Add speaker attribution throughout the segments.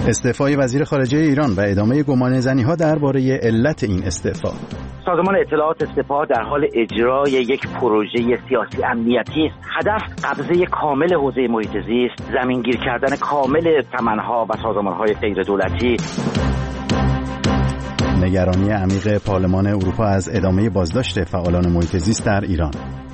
Speaker 1: استعفای وزیر خارجه ایران و ادامه گمانه‌زنی‌ها درباره علت این استعفا.
Speaker 2: سازمان اطلاعات سپاه در حال اجرای یک پروژه سیاسی امنیتی است. هدف قبضه کامل حوزه محیط زیست، زمینگیر کردن کامل سمن‌ها و سازمان‌های غیر دولتی.
Speaker 1: نگرانی عمیق پارلمان اروپا از ادامه بازداشت فعالان محیط زیست در ایران.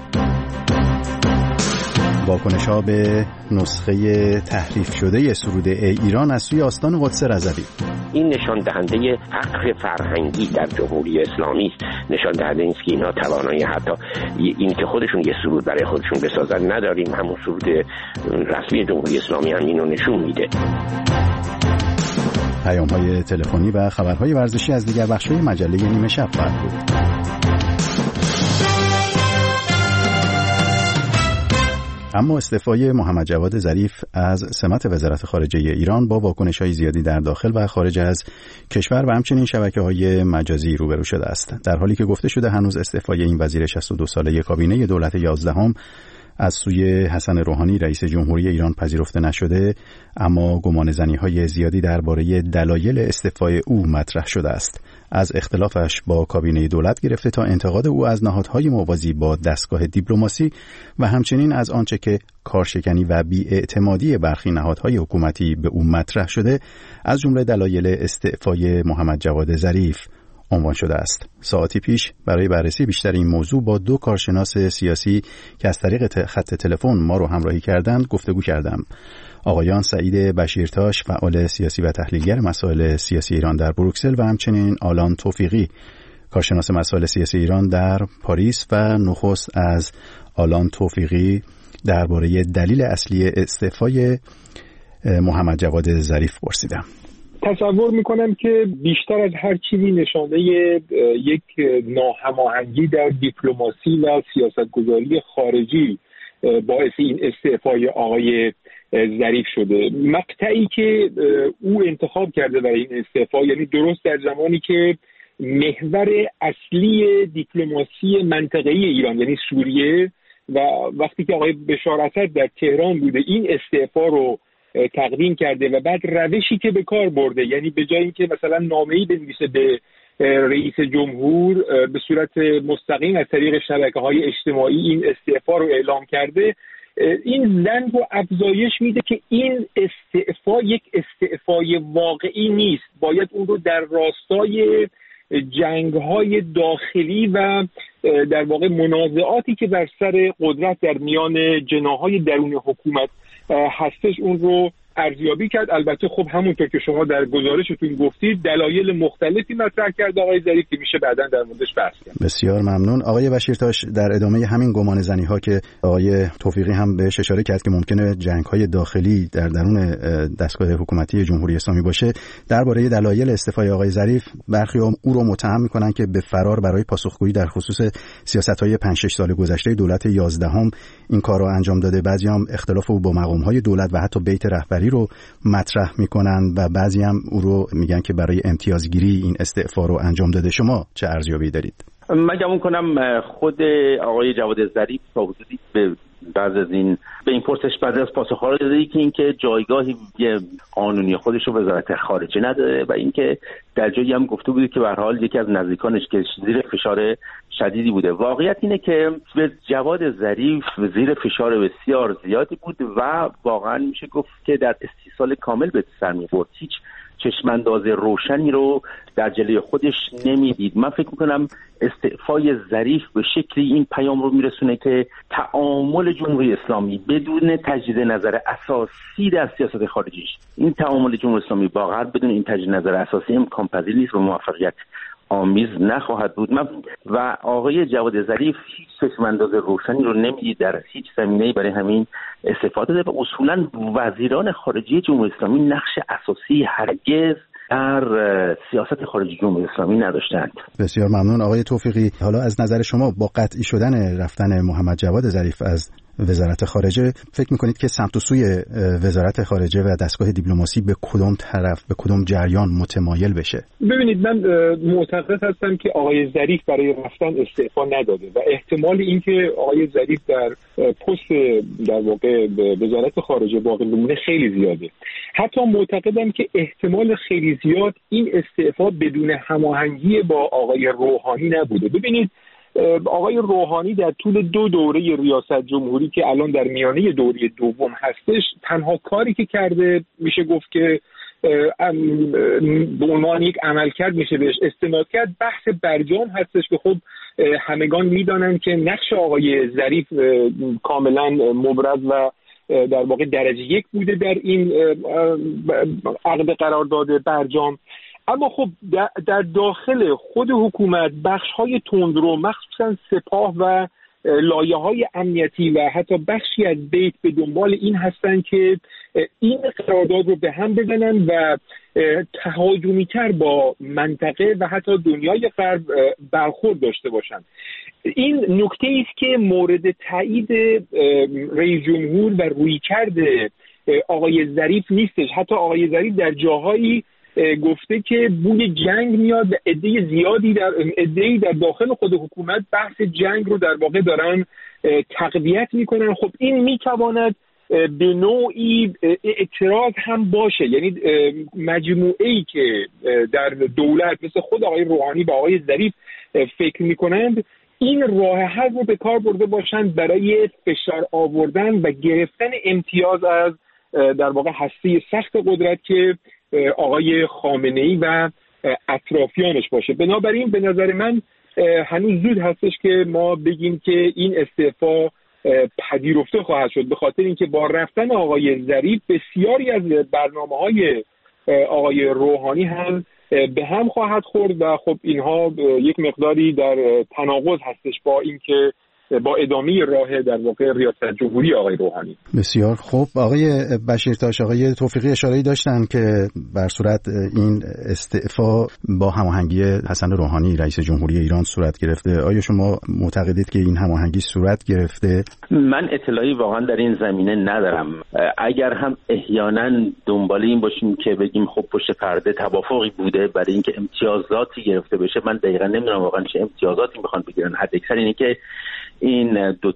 Speaker 1: واکنش‌ها به نسخه تحریف شده سرود ای ایران از سوی آستان قدس رضوی.
Speaker 3: این نشان دهنده فقر فرهنگی در جمهوری اسلامی است. نشان دهنده است که اینا توانایی حتی این که خودشون یه سرود برای خودشون بسازن نداریم. همون سرود رسمی جمهوری اسلامی هم اینو نشون میده.
Speaker 1: پیام‌های تلفنی و خبرهای ورزشی از دیگر بخش‌های مجله نیمه شب خواهد بود. اما استعفای محمد جواد ظریف از سمت وزارت خارجه ایران با واکنش‌های زیادی در داخل و خارج از کشور و همچنین شبکه‌های مجازی روبرو شده است. در حالی که گفته شده هنوز استعفای این وزیر 62 ساله کابینه دولت 11 از سوی حسن روحانی رئیس جمهوری ایران پذیرفته نشده، اما گمانه‌زنی‌های زیادی درباره دلایل استعفای او مطرح شده است. از اختلافش با کابینه دولت گرفته تا انتقاد او از نهادهای موازی با دستگاه دیپلماسی و همچنین از آنچه که کارشکنی و بی‌اعتمادی برخی نهادهای حکومتی به او مطرح شده، از جمله دلایل استعفای محمد جواد ظریف عنوان شده است. ساعتی پیش برای بررسی بیشتر این موضوع با دو کارشناس سیاسی که از طریق خط تلفن ما رو همراهی کردند گفتگو کردم. آقایان سعید بشیرتاش، فعال سیاسی و تحلیلگر مسائل سیاسی ایران در بروکسل و همچنین آلان توفیقی، کارشناس مسائل سیاسی ایران در پاریس و نخست از آلان توفیقی درباره دلیل اصلی استعفای محمد جواد ظریف پرسیدم.
Speaker 4: تصور میکنم که بیشتر از هر چیزی نشانه یک ناهماهنگی در دیپلماسی و سیاستگذاری خارجی باعث این استعفای آقای ظریف شده. مقطعی که او انتخاب کرده برای این استعفا، یعنی درست در زمانی که محور اصلی دیپلماسی منطقه‌ای ایران یعنی سوریه و وقتی که آقای بشار اسد در تهران بوده این استعفا رو تقدیم کرده و بعد روشی که به کار برده، یعنی به جای اینکه مثلا نامه‌ای بنویسه به رئیس جمهور به صورت مستقیم از طریق شبکه‌های اجتماعی این استعفا رو اعلام کرده، این زن رو افزایش میده که این استعفا یک استعفای واقعی نیست. باید اون رو در راستای جنگ‌های داخلی و در واقع منازعاتی که بر سر قدرت در میان جناح‌های درون حکومت هستش اون رو ارزیابی کرد. البته خب همونطور که شما در گزارشتون گفتید دلایل مختلفی مطرح کرد آقای ظریف که میشه بعداً در موردش بحث کرد.
Speaker 1: بسیار ممنون. آقای بشیرتاش، در ادامه همین گمانه‌زنی‌ها که آقای توفیقی هم بهش اشاره کرد که ممکنه جنگ‌های داخلی در درون دستگاه حکومتی جمهوری اسلامی باشه، درباره دلایل استعفای آقای ظریف برخی او رو متهم می‌کنن که به فرار برای پاسخگویی در خصوص سیاست‌های 5-6 سال گذشته دولت 11 این کار رو انجام داده. بعضی‌ها اختلاف او با مقام‌های دولت و حتی بیت رهبری رو مطرح میکنن و بعضی هم او رو میگن که برای امتیازگیری این استعفا رو انجام داده. شما چه ارزیابی دارید؟
Speaker 3: من گمان کنم خود آقای جواد ظریف با وجودی به بعض از این به این پرسش بعد از پاسخ رو داده که اینکه جایگاهی قانونی خودش رو وزارت خارجه نداره و اینکه در جایی هم گفته بوده که به هر حال یکی از نزدیکانش که زیر فشار شدیدی بوده. واقعیت اینه که به جواد ظریف زیر فشار بسیار زیادی بود و واقعا میشه گفت که در استیصال کامل به سر می‌برد. هیچ چشمانداز روشنی رو در جلوی خودش نمیدید. من فکر میکنم استعفای ظریف به شکلی این پیام رو میرسونه که تعامل جمهوری اسلامی بدون تجدید نظر اساسی در سیاست خارجیش، این تعامل جمهوری اسلامی واقعا بدون این تجدید نظر اساسی امکان پذیر نیست و موفقیت آمیز نخواهد بود. من و آقای جواد ظریف هیچ چشمانداز روشنی رو نمیدید در هیچ زمینه‌ای برای همین استفاده داده و اصولا وزیران خارجه جمهوری اسلامی نقش اساسی هرگز در سیاست خارجی جمهوری اسلامی نداشتند.
Speaker 1: بسیار ممنون. آقای توفیقی، حالا از نظر شما با قطعی شدن رفتن محمد جواد ظریف از وزارت خارجه، فکر میکنید که سمت و سوی وزارت خارجه و دستگاه دیپلماسی به کدوم طرف، به کدوم جریان متمایل بشه؟
Speaker 4: ببینید، من معتقد هستم که آقای ظریف برای رفتن استعفا نداده و احتمال اینکه آقای ظریف در پست در واقع وزارت خارجه باقی بمونه خیلی زیاده. حتی معتقدم که احتمال خیلی زیاد این استعفا بدون هماهنگی با آقای روحانی نبوده. ببینید، آقای روحانی در طول 2 دوره ریاست جمهوری که الان در میانه دوره دوم هستش، تنها کاری که کرده میشه گفت که به عنوان یک عملکرد میشه بهش استناد کرد، بحث برجام هستش که خب همگان میدانند که نقش آقای ظریف کاملا مبرز و در واقع درجه 1 بوده در این عقد قرارداد برجام. اما خب در داخل خود حکومت بخش‌های تندرو، مخصوصا سپاه و لایه‌های امنیتی و حتی بخشی از بیت به دنبال این هستن که این قرارداد رو به هم بزنن و تهاجمی‌تر با منطقه و حتی دنیای غرب برخورد داشته باشن. این نکته است که مورد تایید رئیس جمهور و رویکرد آقای ظریف نیستش. حتی آقای ظریف در جاهایی گفته که بوی جنگ میاد و عده‌ای در داخل خود حکومت بحث جنگ رو در واقع دارن تقویت میکنن. خب این میتواند به نوعی اعتراض هم باشه، یعنی مجموعه‌ای که در دولت مثل خود آقای روحانی و آقای ظریف فکر میکنند این راه حل رو به کار برده باشند برای فشار آوردن و گرفتن امتیاز از در واقع هسته سخت قدرت که آقای خامنه‌ای و اطرافیانش باشه. بنابراین به نظر من هنوز زود هستش که ما بگیم که این استعفا پذیرفته خواهد شد، به خاطر اینکه با رفتن آقای ظریف بسیاری از برنامه‌های آقای روحانی هم به هم خواهد خورد و خب اینها یک مقداری در تناقض هستش با اینکه با ادامه راه در واقع ریاست جمهوری آقای روحانی.
Speaker 1: بسیار خوب. آقای بشیرتاش، آقای توفیقی اشاره‌ای داشتن که بر صورت این استعفا با هماهنگی حسن روحانی رئیس جمهوری ایران صورت گرفته. آیا شما معتقدید که این هماهنگی صورت گرفته؟
Speaker 3: من اطلاعی واقعا در این زمینه ندارم. اگر هم احیانا دنبال این باشیم که بگیم خب پشت پرده توافقی بوده برای اینکه امتیازاتی گرفته بشه، من دقیقاً نمیدونم واقعا چه امتیازاتی میخوان بگیرن. حداکثر اینه که این 2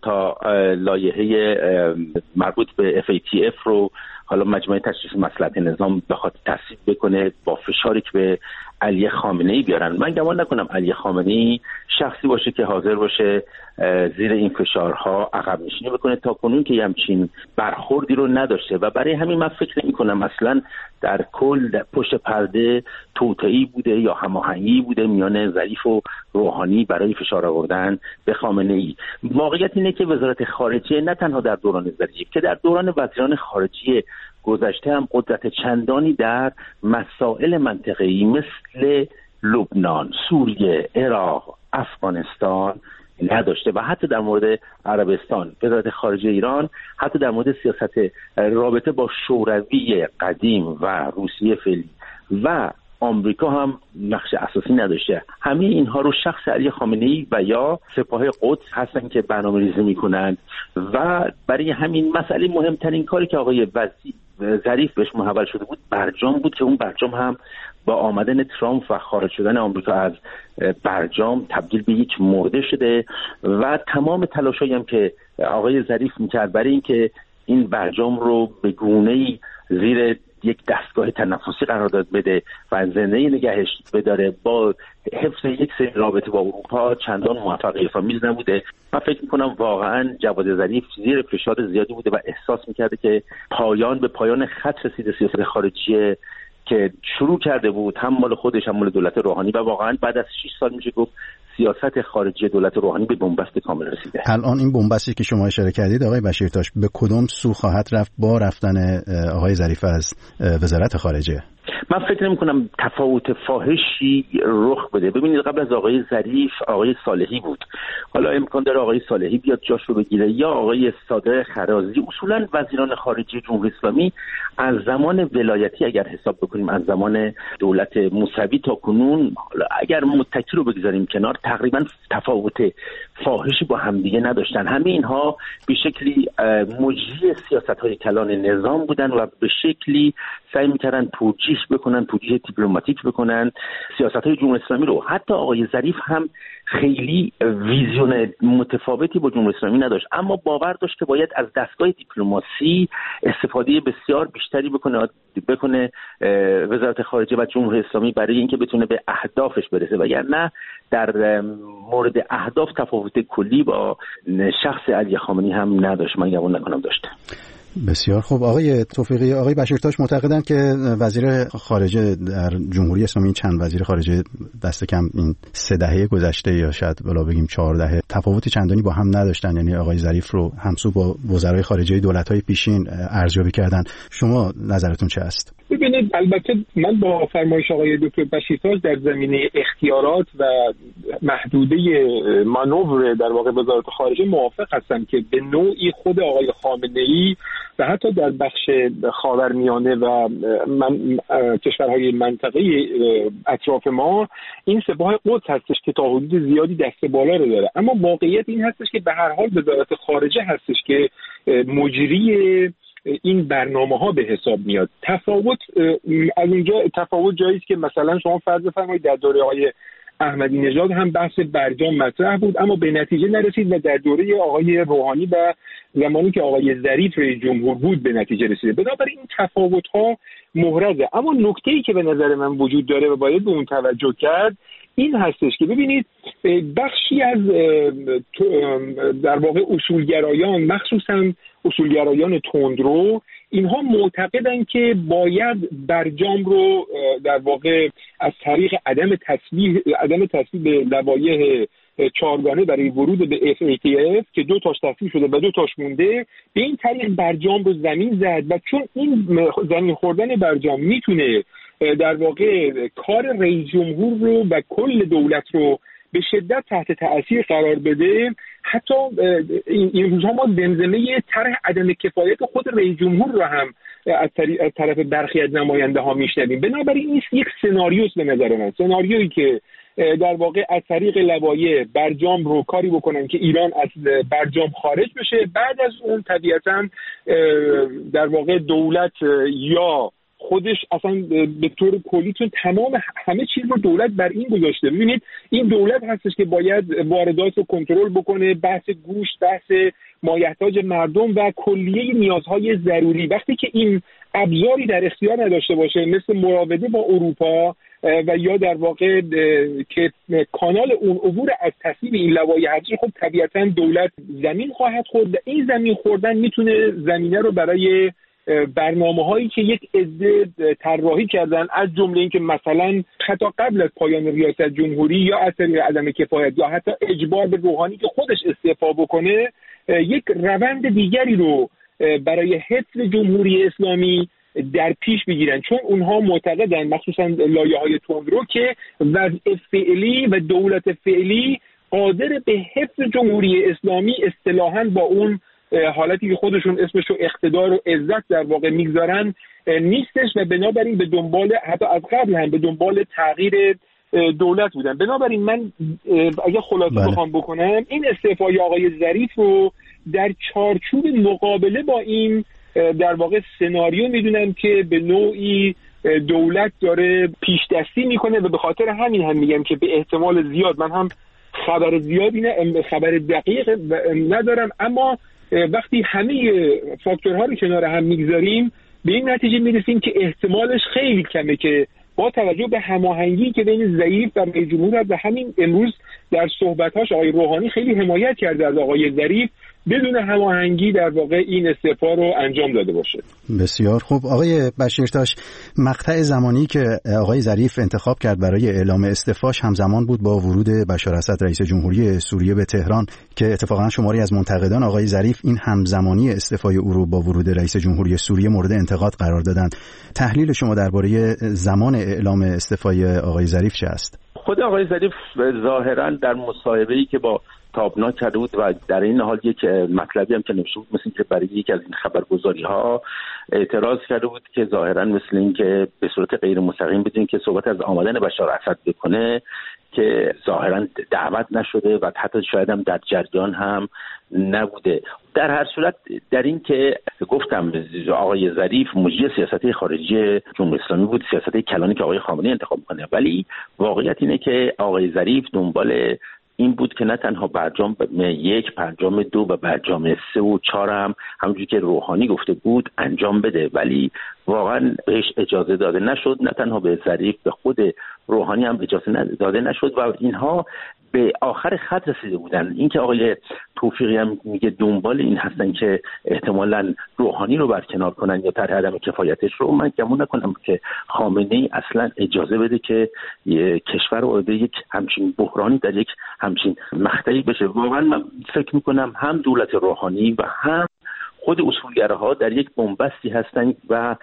Speaker 3: لایحه مربوط به FATF رو حالا مجمع تشریف مصلحت نظام بخواد تصویب بکنه با فشاری که به علی خامنه‌ای بیارن. من گمان نکنم علی خامنه‌ای شخصی باشه که حاضر باشه زیر این فشارها عقب نشینی بکنه. تا کنون که همچین برخوردی رو نداشته و برای همین من فکر نمی‌کنم اصلا در کل پشت پرده توطئه‌ای بوده یا هماهنگی بوده میان ظریف و روحانی برای فشار آوردن به خامنه‌ای. واقعیت اینه که وزارت خارجه نه تنها در دوران ظریف که در دوران وزیران خارجه گذشته هم قدرت چندانی در مسائل منطقه‌ای مثل لبنان، سوریه، عراق، افغانستان نداشته و حتی در مورد عربستان وزارت خارجه ایران حتی در مورد سیاست رابطه با شوروی قدیم و روسیه فعلی و آمریکا هم نقش اساسی نداشته. همه اینها رو شخص علی خامنه‌ای و یا سپاه قدس هستن که برنامه‌ریزی میکنن و برای همین مسئله مهمترین کاری که آقای ظریف بهش محول شده بود برجام بود که اون برجام هم با آمدن ترامپ و خارج شدن آمریکا از برجام تبدیل به یک مرده شده و تمام تلاشایی هم که آقای ظریف میکرد برای اینکه این برجام رو به گونه‌ای زیر یک دستگاه تنفسی قرار داد بده و زنده نگهش بداره با حفظ یک سری رابطه با اروپا چندان موفقیت‌آمیز نبوده. من فکر می‌کنم واقعا جواد ظریف زیر فشار زیادی بوده و احساس می‌کرده که به پایان خط رسیده سیاست خارجی که شروع کرده بود، هم مال خودش هم مال دولت روحانی و واقعا بعد از 6 سال میشه گفت سیاست خارجی دولت روحانی به بنبست کامل رسیده.
Speaker 1: الان این بنبستی که شما اشاره کردید آقای بشیرتاش به کدوم سو خواهد رفت با رفتن آقای ظریف از وزارت خارجه؟
Speaker 3: من فکر نمی‌کنم تفاوت فاحشی رخ بده. ببینید قبل از آقای ظریف آقای صالحی بود. حالا امکان داره آقای صالحی بیاد جاش رو بگیره یا آقای صادق خرازی. اصولا وزیران خارجه جمهوری اسلامی از زمان ولایتی اگر حساب بکنیم از زمان دولت موسوی تا کنون، حالا اگر متکی رو بگذاریم کنار، تقریبا تفاوت فاحشی با همدیگه نداشتن. همه اینها به شکلی مجری سیاست‌های کلان نظام بودن و به شکلی سعی می‌کردن توجیه دیپلماتیک بکنن سیاست‌های جمهوری اسلامی رو. حتی آقای ظریف هم خیلی ویژن متفاوتی با جمهوری اسلامی نداشت، اما باور داشت که باید از دستگاه دیپلماسی استفاده بسیار بیشتری بکنه وزارت خارجه و جمهوری اسلامی برای اینکه بتونه به اهدافش برسه، وگرنه در مورد اهداف تفاوت کلی با شخص علی خامنه‌ای هم نداشت. من گمان نکنم داشته.
Speaker 1: بسیار خوب. آقای توفیقی، آقای بشیرتاش معتقدند که وزیر خارجه در جمهوری اسلامی، چند وزیر خارجه دست کم این 3 دهه گذشته یا شاید بلا بگیم 4 دهه تفاوت چندانی با هم نداشتن، یعنی آقای ظریف رو همسو با وزرای خارجه دولت‌های پیشین ارزیابی کردن. شما نظرتون چه است؟
Speaker 4: ببینید، البته من با فرمایش آقای دکتر بشیرتاش در زمینه اختیارات و محدوده مانور در واقع وزارت خارجه موافق هستم که به نوعی خود آقای خامنه‌ای و حتی در بخش خاورمیانه و کشورهای منطقه اطراف ما این سپاه قدس هستش که تا حدود زیادی دست بالا رو داره، اما واقعیت این هستش که به هر حال وزارت خارجه هستش که مجری این برنامه‌ها به حساب میاد. تفاوت جایی است که مثلا شما فرض فرمایید در دوره آقای احمدی نژاد هم بحث برجام مطرح بود اما به نتیجه نرسید و در دوره آقای روحانی و زمانی که آقای ظریف رئیس جمهور بود به نتیجه رسیده. بنابراین این تفاوت‌ها محرزه، اما نکته‌ای که به نظر من وجود داره و باید به اون توجه کرد این هستش که ببینید بخشی از در واقع اصولگرایان، مخصوصا اصولگرایان تندرو، اینها معتقدن که باید برجام رو در واقع از طریق عدم تصویب لوایح 4گانه برای ورود به FATF که 2 تاش تصویب شده و 2 تاش مونده، به این طریق برجام رو زمین زد و چون این زمین خوردن برجام میتونه در واقع کار رئیس جمهور رو و کل دولت رو به شدت تحت تأثیر قرار بده، حتی این روزها ما زمزمه طرح عدم کفایت خود رئیس جمهور رو هم از طرف برخی از نماینده ها میشنویم. بنابراین این یک سناریوست به نظر من، سناریویی که در واقع از طریق لوایح برجام رو کاری بکنن که ایران از برجام خارج بشه، بعد از اون طبیعتاً در واقع دولت یا خودش اصلا به طور کلی، چون همه چیز رو دولت بر این گذاشته. ببینید این دولت هستش که باید واردات رو کنترل بکنه، بحث گوشت، بحث مایحتاج مردم و کلیه نیازهای ضروری. وقتی که این ابزاری در اختیار نداشته باشه مثل مراوده با اروپا و یا در واقع که کانال اون عبور از تصویب این لوایح هستش، خب طبیعتاً دولت زمین خواهد خورد و این زمین خوردن میتونه زمینه رو برای برنامه‌هایی که یک عده طراحی کردن، از جمله اینکه مثلا حتی قبل از پایان ریاست جمهوری یا از طریق عدم کفایت یا حتی اجبار به روحانی که خودش استعفا بکنه، یک روند دیگری رو برای حفظ جمهوری اسلامی در پیش بگیرن، چون اونها معتقدن مخصوصا لایه‌های تندرو که وضع فعلی و دولت فعلی قادر به حفظ جمهوری اسلامی اصطلاحاً با اون حالتی که خودشون اسمشو اقتدار و عزت در واقع میگذارن نیستش و بنابراین به دنبال، حتی از قبل هم به دنبال تغییر دولت بودن. بنابراین من اگه خلاصه بخوام بکنم، این استعفای آقای ظریف رو در چارچوب مقابله با این در واقع سناریو میدونم که به نوعی دولت داره پیش دستی میکنه و به خاطر همین هم میگم که به احتمال زیاد، من هم خبر زیادی خبر دقیق ندارم، اما وقتی همه فاکتورها رو کنار هم میگذاریم به این نتیجه میرسیم که احتمالش خیلی کمه که با توجه به هماهنگی که بین ظریف و رئیس جمهور و همین امروز در صحبت‌هاش آقای روحانی خیلی حمایت کرده از آقای ظریف، بدون هماهنگی در واقع این استعفا رو انجام داده باشه.
Speaker 1: بسیار خوب. آقای بشیرتاش، مقطع زمانی که آقای ظریف انتخاب کرد برای اعلام استعفاش همزمان بود با ورود بشار اسد رئیس جمهوری سوریه به تهران که اتفاقا شماری از منتقدان آقای ظریف این همزمانی استعفای او رو با ورود رئیس جمهوری سوریه مورد انتقاد قرار دادند. تحلیل شما درباره زمان اعلام استعفای آقای ظریف چه است؟
Speaker 3: خود آقای ظریف ظاهرا در مصاحبه‌ای که با تابنا کرده بود و در این حال یک مطلبی هم که نوشته بود، مثل که برای یکی از این خبرگزاری‌ها اعتراض کرده بود که ظاهرا مثل این که به صورت غیر مستقیم بدون که صحبت از آمدن بشار اسد بکنه که ظاهرا دعوت نشده و حتی شاید هم در جریان هم نبوده. در هر صورت در این که گفتم آقای ظریف مجری سیاست خارجی جمهوری اسلامی بود، سیاست کلانی که آقای خامنه‌ای انتخاب کنه، ولی واقعیت اینه که آقای ظریف دنبال این بود که نه تنها برجام 1 برجام 2 و برجام 3 و 4 هم همونجوری که روحانی گفته بود انجام بده، ولی واقعا بهش اجازه داده نشد. نه تنها به ظریف، به خود روحانی هم اجازه داده نشد و اینها به آخر خط رسیده بودن. این که آقای توفیقی هم میگه دنبال این هستن که احتمالاً روحانی رو برکنار کنن یا طرح عدم کفایتش رو، من گمون نکنم که خامنه‌ای اصلا اجازه بده که کشور وارد یک همچین بحرانی در یک همچین مقطعی بشه. واقعا من فکر میکنم هم دولت روحانی و هم خود اصولگراها در یک بنبستی هستند و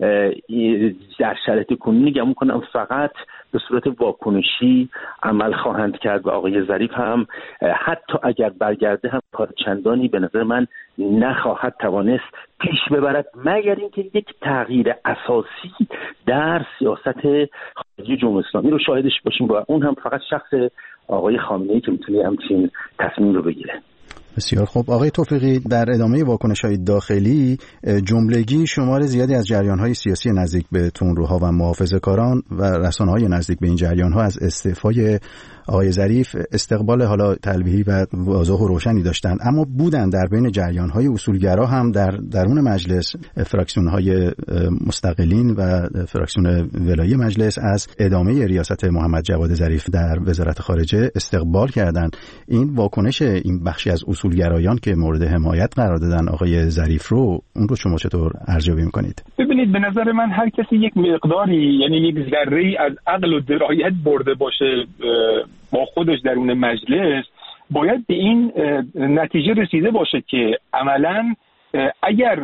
Speaker 3: در شرایط کنونی گمون کنم فقط به صورت واکنشی عمل خواهند کرد و آقای ظریف هم حتی اگر برگرده هم کار چندانی به نظر من نخواهد توانست پیش ببرد، مگر اینکه یک تغییر اساسی در سیاست خارجی جمهوری اسلامی رو شاهدش باشیم و اون هم فقط شخص آقای خامنه‌ای که میتونه همچین تصمیم رو بگیره.
Speaker 1: بسیار خوب. آقای توفیقی، در ادامه واکنش‌های داخلی جملگی شمار زیادی از جریان‌های سیاسی نزدیک به تندروها و محافظه‌کاران و رسانه‌های نزدیک به این جریان‌ها از استعفای آقای ظریف استقبال حالا تلویحی و واضح و روشنی داشتند، اما بودن در بین جریان‌های اصولگرا هم در درون مجلس فراکسیون‌های مستقلین و فراکسیون ولایی مجلس از ادامه ریاست محمد جواد ظریف در وزارت خارجه استقبال کردند. این واکنش این بخشی از اصولگرایان که مورد حمایت قرار دادن آقای ظریف رو، اون رو شما چطور ارزیابی می‌کنید؟
Speaker 4: ببینید، به نظر من هر کسی یک مقداری، یعنی یک ذره‌ای از عقل و درایت برده باشه با خودش درون مجلس، باید به این نتیجه رسیده باشه که عملاً اگر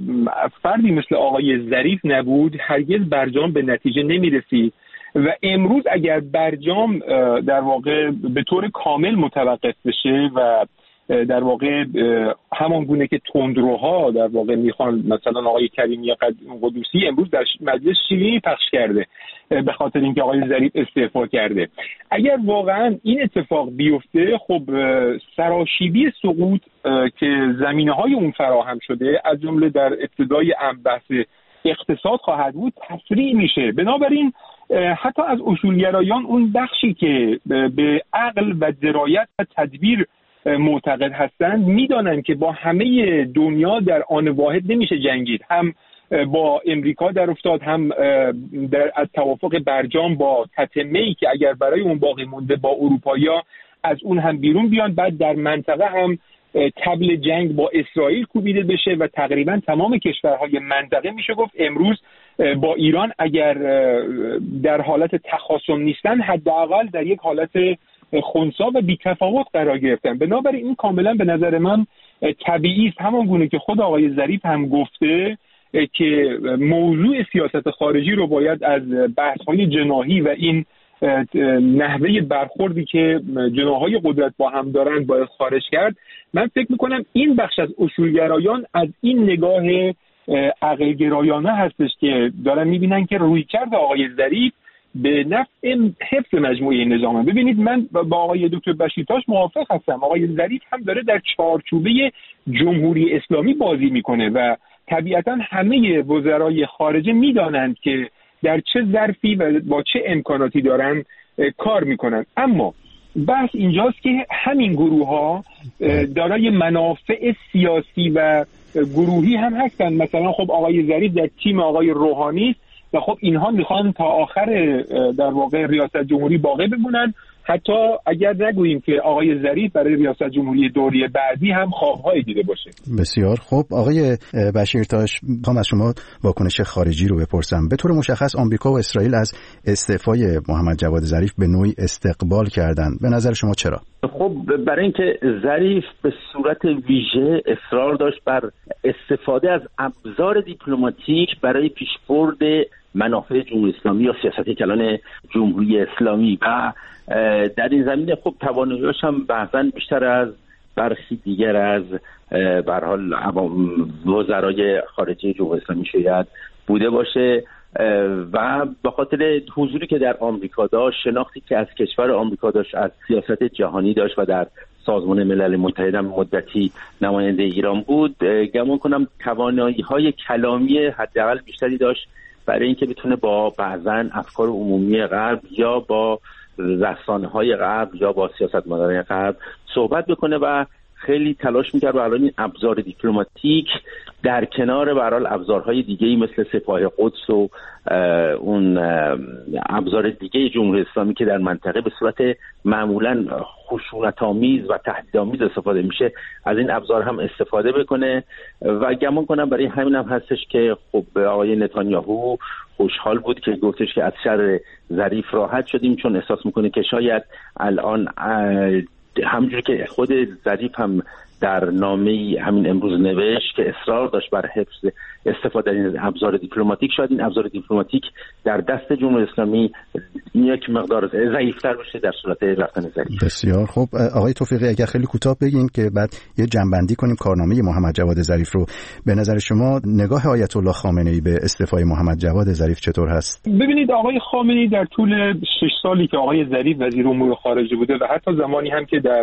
Speaker 4: فردی مثل آقای ظریف نبود هرگز برجام به نتیجه نمی‌رسید و امروز اگر برجام در واقع به طور کامل متوقف بشه و در واقع همان گونه که تندروها در واقع میخوان، مثلا آقای کریمی قدوسی امروز در مجلس شیوهی پخش کرده به خاطر اینکه آقای ظریف استعفا کرده، اگر واقعا این اتفاق بیفته، خب سراشیبی سقوط که زمینه‌های اون فراهم شده از جمله در ابتدای بحث اقتصاد خواهد بود تسریع میشه. بنابراین حتی از اصولگرایان اون بخشی که به عقل و درایت و تدبیر معتقد هستند میدانند که با همه دنیا در آن واحد نمیشه جنگید، هم با امریکا در افتاد، هم از توافق برجام با تتمه‌ای که اگر برای اون باقی مونده با اروپایی‌ها از اون هم بیرون بیان، بعد در منطقه هم طبل جنگ با اسرائیل کوبیده بشه و تقریبا تمام کشورهای منطقه میشه گفت امروز با ایران اگر در حالت تخاصم نیستن حداقل در یک حالت خنثی و بی‌تفاوت قرار گرفتن. بنابراین این کاملا به نظر من طبیعی است، همان گونه که خود آقای ظریف هم گفته که موضوع سیاست خارجی رو باید از بحث‌های جناحی و این نحوه برخوردی که جناح‌های قدرت با هم دارند باید خارج کرد. من فکر می‌کنم این بخش از اصولگرایان از این نگاه عقل‌گرایانه هستش که دارن می‌بینن که رویکرد آقای ظریف به نفع حفظ مجموعه نظامه. ببینید، من با آقای دکتر بشیرتاش موافق هستم. آقای ظریف هم داره در چارچوبه جمهوری اسلامی بازی میکنه و طبیعتا همه وزرای خارجه میدانند که در چه ظرفی و با چه امکاناتی دارن کار میکنن. اما بحث اینجاست که همین گروه ها دارای منافع سیاسی و گروهی هم هستن. مثلا خب آقای ظریف در تیم آقای روحانی و خب اینها میخوان تا آخر در واقع ریاست جمهوری باقی بمونن، حتی اگر نگوییم که آقای ظریف برای ریاست جمهوری دوره بعدی هم خواب‌هایی دیده باشه.
Speaker 1: بسیار خوب. آقای بشیرتاش، میخوام از شما واکنش خارجی رو بپرسم. به طور مشخص آمریکا و اسرائیل از استعفای محمد جواد ظریف به نوعی استقبال کردند. به نظر شما چرا؟
Speaker 3: خب برای اینکه ظریف به صورت ویژه اصرار داشت بر استفاده از ابزار دیپلماتیک برای پیشبرد منافع جمهوری اسلامی یا سیاست کلان جمهوری اسلامی و در این زمینه خب توانایی‌اش هم بعضاً بیشتر از برخی دیگر از به هر حال وزرای خارجه جمهوری اسلامی شاید بوده باشه و به خاطر حضوری که در آمریکا داشت، شناختی که از کشور آمریکا داشت، از سیاست جهانی داشت و در سازمان ملل متحد هم مدتی نماینده ایران بود، گمان کنم توانایی‌های کلامی حداقل بیشتری داشت برای اینکه بتونه با بعضاً افکار عمومی غرب یا با رسانه‌های غرب یا با سیاستمداران غرب صحبت بکنه و خیلی تلاش می‌کرد برای این ابزار دیپلماتیک در کنار به هر حال ابزارهای دیگه‌ای مثل سپاه قدس و اون ابزار دیگه جمهوری اسلامی که در منطقه به صورت معمولاً خشونت‌آمیز و تهدیدآمیز استفاده میشه، از این ابزار هم استفاده بکنه و گمان کنم برای همین هم هستش که خب آقای نتانیاهو خوشحال بود که گفتش که از شر ظریف راحت شدیم، چون احساس میکنه که شاید الان همونجوری که خود ظریف هم در نامه‌ای همین امروز نوشت که اصرار داشت بر حفظ استفاده از ابزار دیپلماتیک، شاید این ابزار دیپلماتیک در دست جمهوری اسلامی یک مقدار ضعیف‌تر بشه در صورت رفتن ظریف.
Speaker 1: بسیار خوب آقای توفیقی، اگر خیلی کوتاه بگیم که بعد یه جنبندی کنیم کارنامه محمد جواد ظریف رو، به نظر شما نگاه آیت الله خامنه‌ای به استعفای محمد جواد ظریف چطور هست؟
Speaker 4: ببینید آقای خامنه‌ای در طول 6 سالی که آقای ظریف وزیر امور خارجه بوده و حتی زمانی هم که در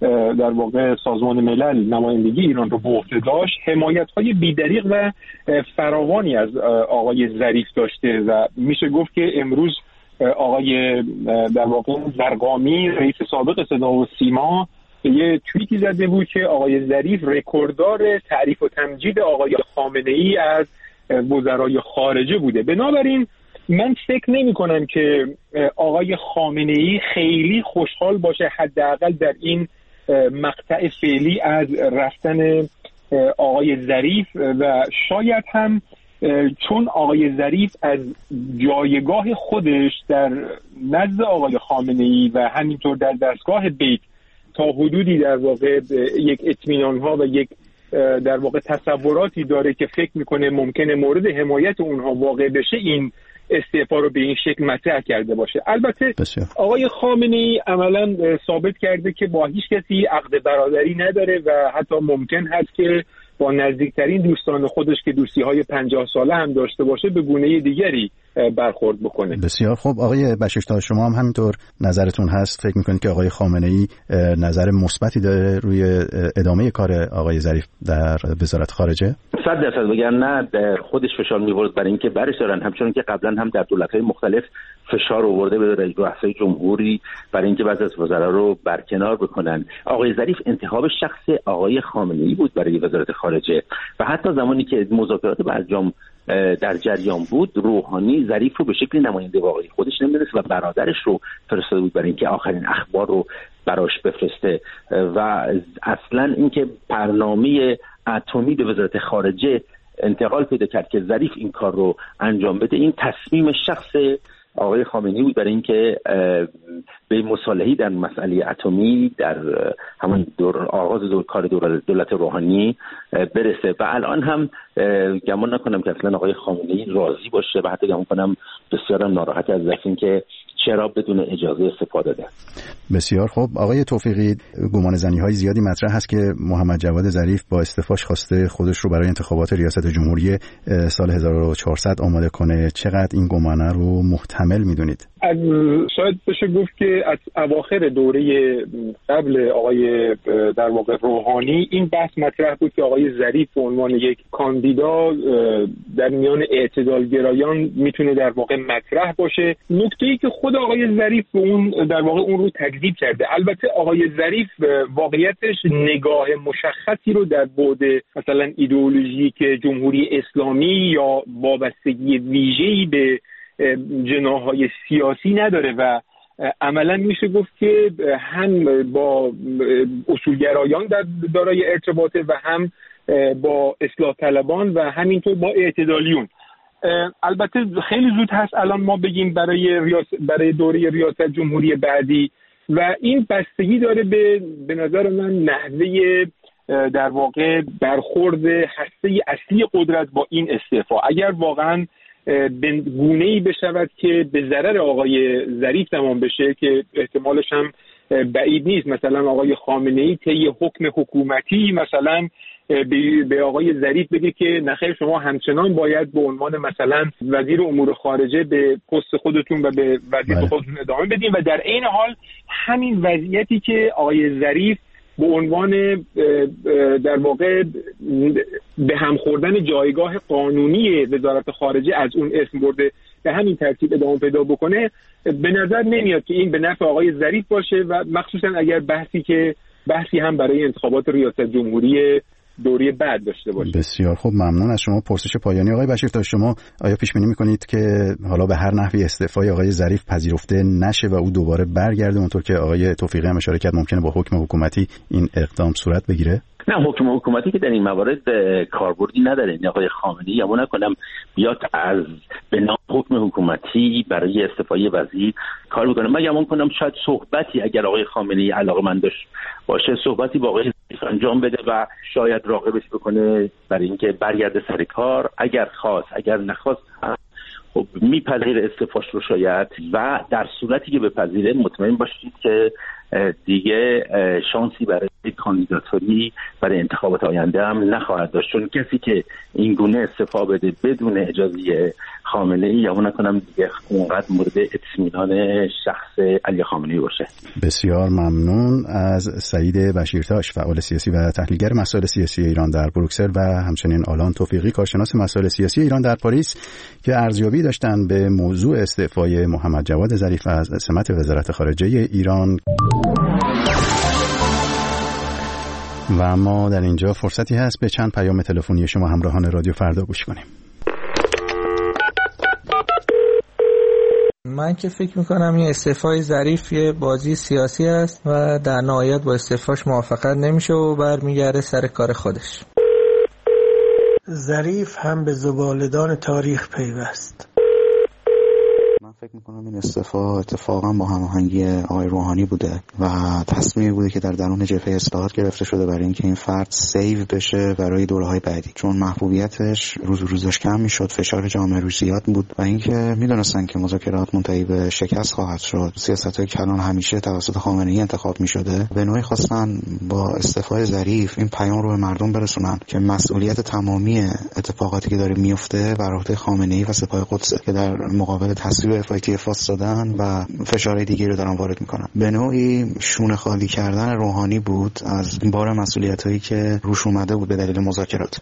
Speaker 4: واقع سازمان ملل نمایندگی ایران رو به عهده داشت، حمایت‌های بی‌دریغ و فراوانی از آقای ظریف داشته و میشه گفت که امروز آقای در واقع زرقامی رئیس سابق صدا و سیما یه توییتی زده بود که آقای ظریف رکورددار تعریف و تمجید آقای خامنه‌ای از وزرای خارجه بوده. بنابراین من فکر نمی کنم که آقای خامنه‌ای خیلی خوشحال باشه حداقل در این مقطع فعلی از رفتن آقای ظریف و شاید هم چون آقای ظریف از جایگاه خودش در نزد آقای خامنه‌ای و همینطور در دستگاه بیت تا حدودی در واقع یک اطمینان‌ها و یک در واقع تصوراتی داره که فکر میکنه ممکنه مورد حمایت اونها واقع بشه، این استعفا رو به این شکل مطرح کرده باشه. البته آقای خامنه‌ای عملاً ثابت کرده که با هیچ کسی عقد برادری نداره و حتی ممکن هست که با نزدیکترین دوستان خودش که دوستی‌های 50 ساله هم داشته باشه به گونه دیگری برخورد بکنه.
Speaker 1: بسیار خوب آقای بشیرتاج، شما هم همینطور نظرتون هست؟ فکر می‌کنید که آقای خامنه‌ای نظر مثبتی داره روی ادامه کار آقای ظریف در وزارت خارجه؟
Speaker 3: 100% وگرنه خودش فشار می‌آورد برای اینکه برش دارن، همچنان که قبلا هم در دولت‌های مختلف فشار آورده به رؤسای جمهوری برای اینکه بعضی از وزرا رو برکنار بکنن. آقای ظریف انتخاب شخص آقای خامنه‌ای بود برای وزارت خارجه و حتی زمانی که مذاکرات برجام در جریان بود، روحانی ظریف رو به شکل نماینده واقعی خودش نمی‌دونست و برادرش رو فرستاده بود برای اینکه آخرین اخبار رو براش بفرسته و اصلا اینکه برنامه اتمی به وزارت خارجه انتقال پیدا کرد که ظریف این کار رو انجام بده، این تصمیم شخص آقای خامنه‌ای بود برای اینکه به مصالحه‌ای در مسئله اتمی در همون آغاز کار دولت روحانی برسه و الان هم گمان نکنم که اصلا آقای خامنه‌ای راضی باشه و حتی گمان کنم بسیار ناراحت از اینکه چرا بدون اجازه استفاده داده.
Speaker 1: بسیار خوب آقای توفیقی، گمان زنی‌های زیادی مطرح هست که محمد جواد ظریف با استعفاش خواسته خودش رو برای انتخابات ریاست جمهوری سال 1400 آماده کنه. چقدر این گمانه رو محتمل می‌دونید؟
Speaker 4: شاید بشه گفت که از اواخر دوره قبل آقای در واقع روحانی این بحث مطرح بود که آقای ظریف به عنوان یک کاندیدا در میان اعتدالگرایان میتونه در واقع مطرح باشه. نکته‌ای که خود آقای ظریف به اون در واقع اون رو تکذیب کرده. البته آقای ظریف واقعیتش نگاه مشخصی رو در بعد مثلا ایدئولوژی که جمهوری اسلامی یا وابستگی ویژه‌ای به جناح‌های سیاسی نداره و عملا میشه گفت که هم با اصولگرایان دارای ارتباطه و هم با اصلاح طلبان و همینطور با اعتدالیون. البته خیلی زود هست الان ما بگیم برای دوره ریاست جمهوری بعدی و این بستگی داره به نظر من نحوه در واقع برخورد هسته اصلی قدرت با این استعفا. اگر واقعا به گونه‌ای بشود که به ضرر آقای ظریف تمام بشه که احتمالش هم بعید نیست، مثلا آقای خامنه‌ای طی حکم حکومتی مثلا به آقای ظریف بگه که نخیر شما همچنان باید به عنوان مثلا وزیر امور خارجه به پست خودتون و به وظیفه خودتون ادامه بدین و در عین حال همین وضعیتی که آقای ظریف به عنوان در واقع به هم خوردن جایگاه قانونی وزارت خارجه از اون اسم برده به همین ترتیب ادامه پیدا بکنه، به نظر نمیاد که این به نفع آقای ظریف باشه و مخصوصا اگر بحثی هم برای انتخابات ریاست جمهوری دوره بعد داشته باشه.
Speaker 1: بسیار خوب، ممنون از شما. پرسش پایانی آقای بشیرتاش، شما آیا پیش بینی می‌کنید که حالا به هر نحوی استعفای آقای ظریف پذیرفته نشه و او دوباره برگرده اونطور که آقای توفیقی هم اشاره کرد ممکنه با حکم حکومتی این اقدام صورت بگیره؟
Speaker 3: نه، حکم حکومتی که در این موارد کاربردی نداره. آقای خامنه‌ای یا نکنم بیاد از بنا حکم حکومتی برای استعفای وزیر کار بکنه. من گمان کنم شاید صحبتی اگر آقای خامنه‌ای علاقه‌مند باشه صحبتی با آقای ظریف انجام بده و شاید راغبش بکنه برای اینکه برگرده سر کار. اگر خواست، اگر نخواست خب میپذیره استعفاش رو شاید، و در صورتی که بپذیره مطمئن باشید که دیگه شانسی برای کاندیداتوری برای انتخابات آینده هم نخواهد داشت، چون کسی که این گونه استعفا بده بدون اجازه خامنه‌ای یا نکنم دیگه اونقدر مورد اطمینان شخص علی خامنه‌ای باشه.
Speaker 1: بسیار ممنون از سعید بشیرتاش، فعال سیاسی و تحلیلگر مسائل سیاسی ایران در بروکسل، و همچنین آلان توفیقی، کارشناس مسائل سیاسی ایران در پاریس، که ارزیابی داشتن به موضوع استعفای محمد جواد ظریف از سمت وزارت خارجه ایران. و ما در اینجا فرصتی هست به چند پیام تلفنی شما همراهان رادیو فردا گوش کنیم.
Speaker 5: من که فکر میکنم این استعفای ظریف یه بازی سیاسی است و در نهایت با استعفاش موافقت نمیشه و برمیگرده سر کار خودش.
Speaker 6: ظریف هم به زباله‌دان تاریخ پیوست.
Speaker 7: من فکر میکنم این استعفا اتفاقا با هماهنگی آقای روحانی بوده و تصمیمی بوده که در درون جبهه اصلاحات گرفته شده برای اینکه این فرد سیو بشه برای دوره‌های بعدی، چون محبوبیتش روز روزش کم میشد، فشار جامعه روش زیاد بود و اینکه میدونستن که مذاکرات منتهی به شکست خواهد شد. سیاست‌های کلان همیشه توسط خامنه‌ای انتخاب میشده. به نوعی خواستن با استعفای ظریف این پیام رو به مردم برسونن که مسئولیت تمامی اتفاقاتی که داره میفته بر عهده خامنه‌ای و سپاه قدس که در مقابل تصویب FATF دادن و فشارهای دیگری رو دارن وارد میکنن. به نوعی شونه خالی کردن روحانی بود از بار مسئولیتایی که روش اومده بود به دلیل مذاکرات.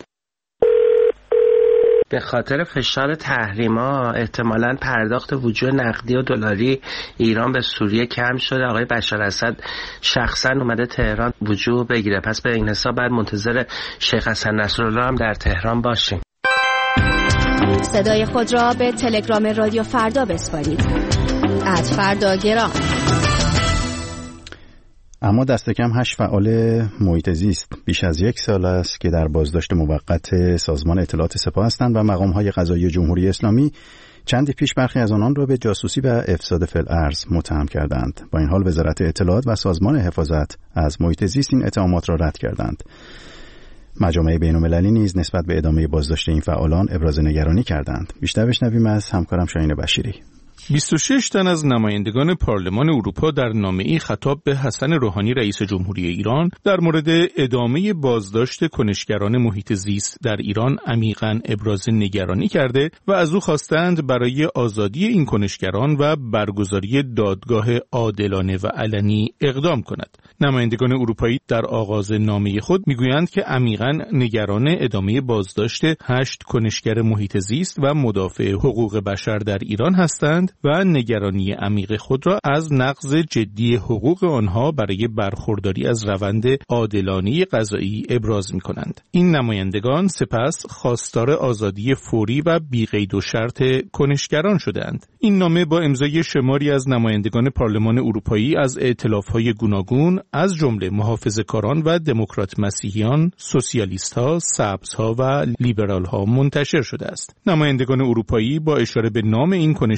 Speaker 8: به خاطر فشار تحریما احتمالاً پرداخت وجوه نقدی و دلاری ایران به سوریه کم شده. آقای بشار اسد شخصا اومده تهران وجوه بگیره، پس به این حساب بعد منتظر شیخ حسن نصرالله هم در تهران باشیم.
Speaker 9: صدای خود را به تلگرام رادیو فردا بسپارید. @فرداگرام.
Speaker 1: اما دست کم 8 فعال محیط زیست بیش از 1 سال است که در بازداشت موقت سازمان اطلاعات سپاه هستند و مقام‌های قضایی جمهوری اسلامی چندی پیش برخی از آنان را به جاسوسی و افساد فی‌الارض متهم کردند. با این حال وزارت اطلاعات و سازمان حفاظت از محیط زیست این اتهامات را رد کردند. مجامع بین‌المللی نیز نسبت به ادامه بازداشت این فعالان ابراز نگرانی کردند. بیشتر بشنویم از همکارم شاهین بشیری.
Speaker 10: 26 تن از نمایندگان پارلمان اروپا در نامه‌ای خطاب به حسن روحانی رئیس جمهوری ایران در مورد ادامه بازداشت کنشگران محیط زیست در ایران عمیقاً ابراز نگرانی کرده و از او خواستند برای آزادی این کنشگران و برگزاری دادگاه عادلانه و علنی اقدام کند. نمایندگان اروپایی در آغاز نامه خود میگویند که عمیقاً نگران ادامه بازداشت 8 کنشگر محیط زیست و مدافع حقوق بشر در ایران هستند و نگرانی عمیق خود را از نقض جدی حقوق آنها برای برخورداری از روند عادلانه قضایی ابراز می‌کنند. این نمایندگان سپس خواستار آزادی فوری و بی‌قید و شرط کنشگران شدند. این نامه با امضای شماری از نمایندگان پارلمان اروپایی از ائتلاف‌های گوناگون از جمله محافظه‌کاران و دموکرات مسیحیان، سوسیالیست‌ها، سبزها و لیبرال‌ها منتشر شده است. نمایندگان اروپایی با اشاره به نام این کنشگران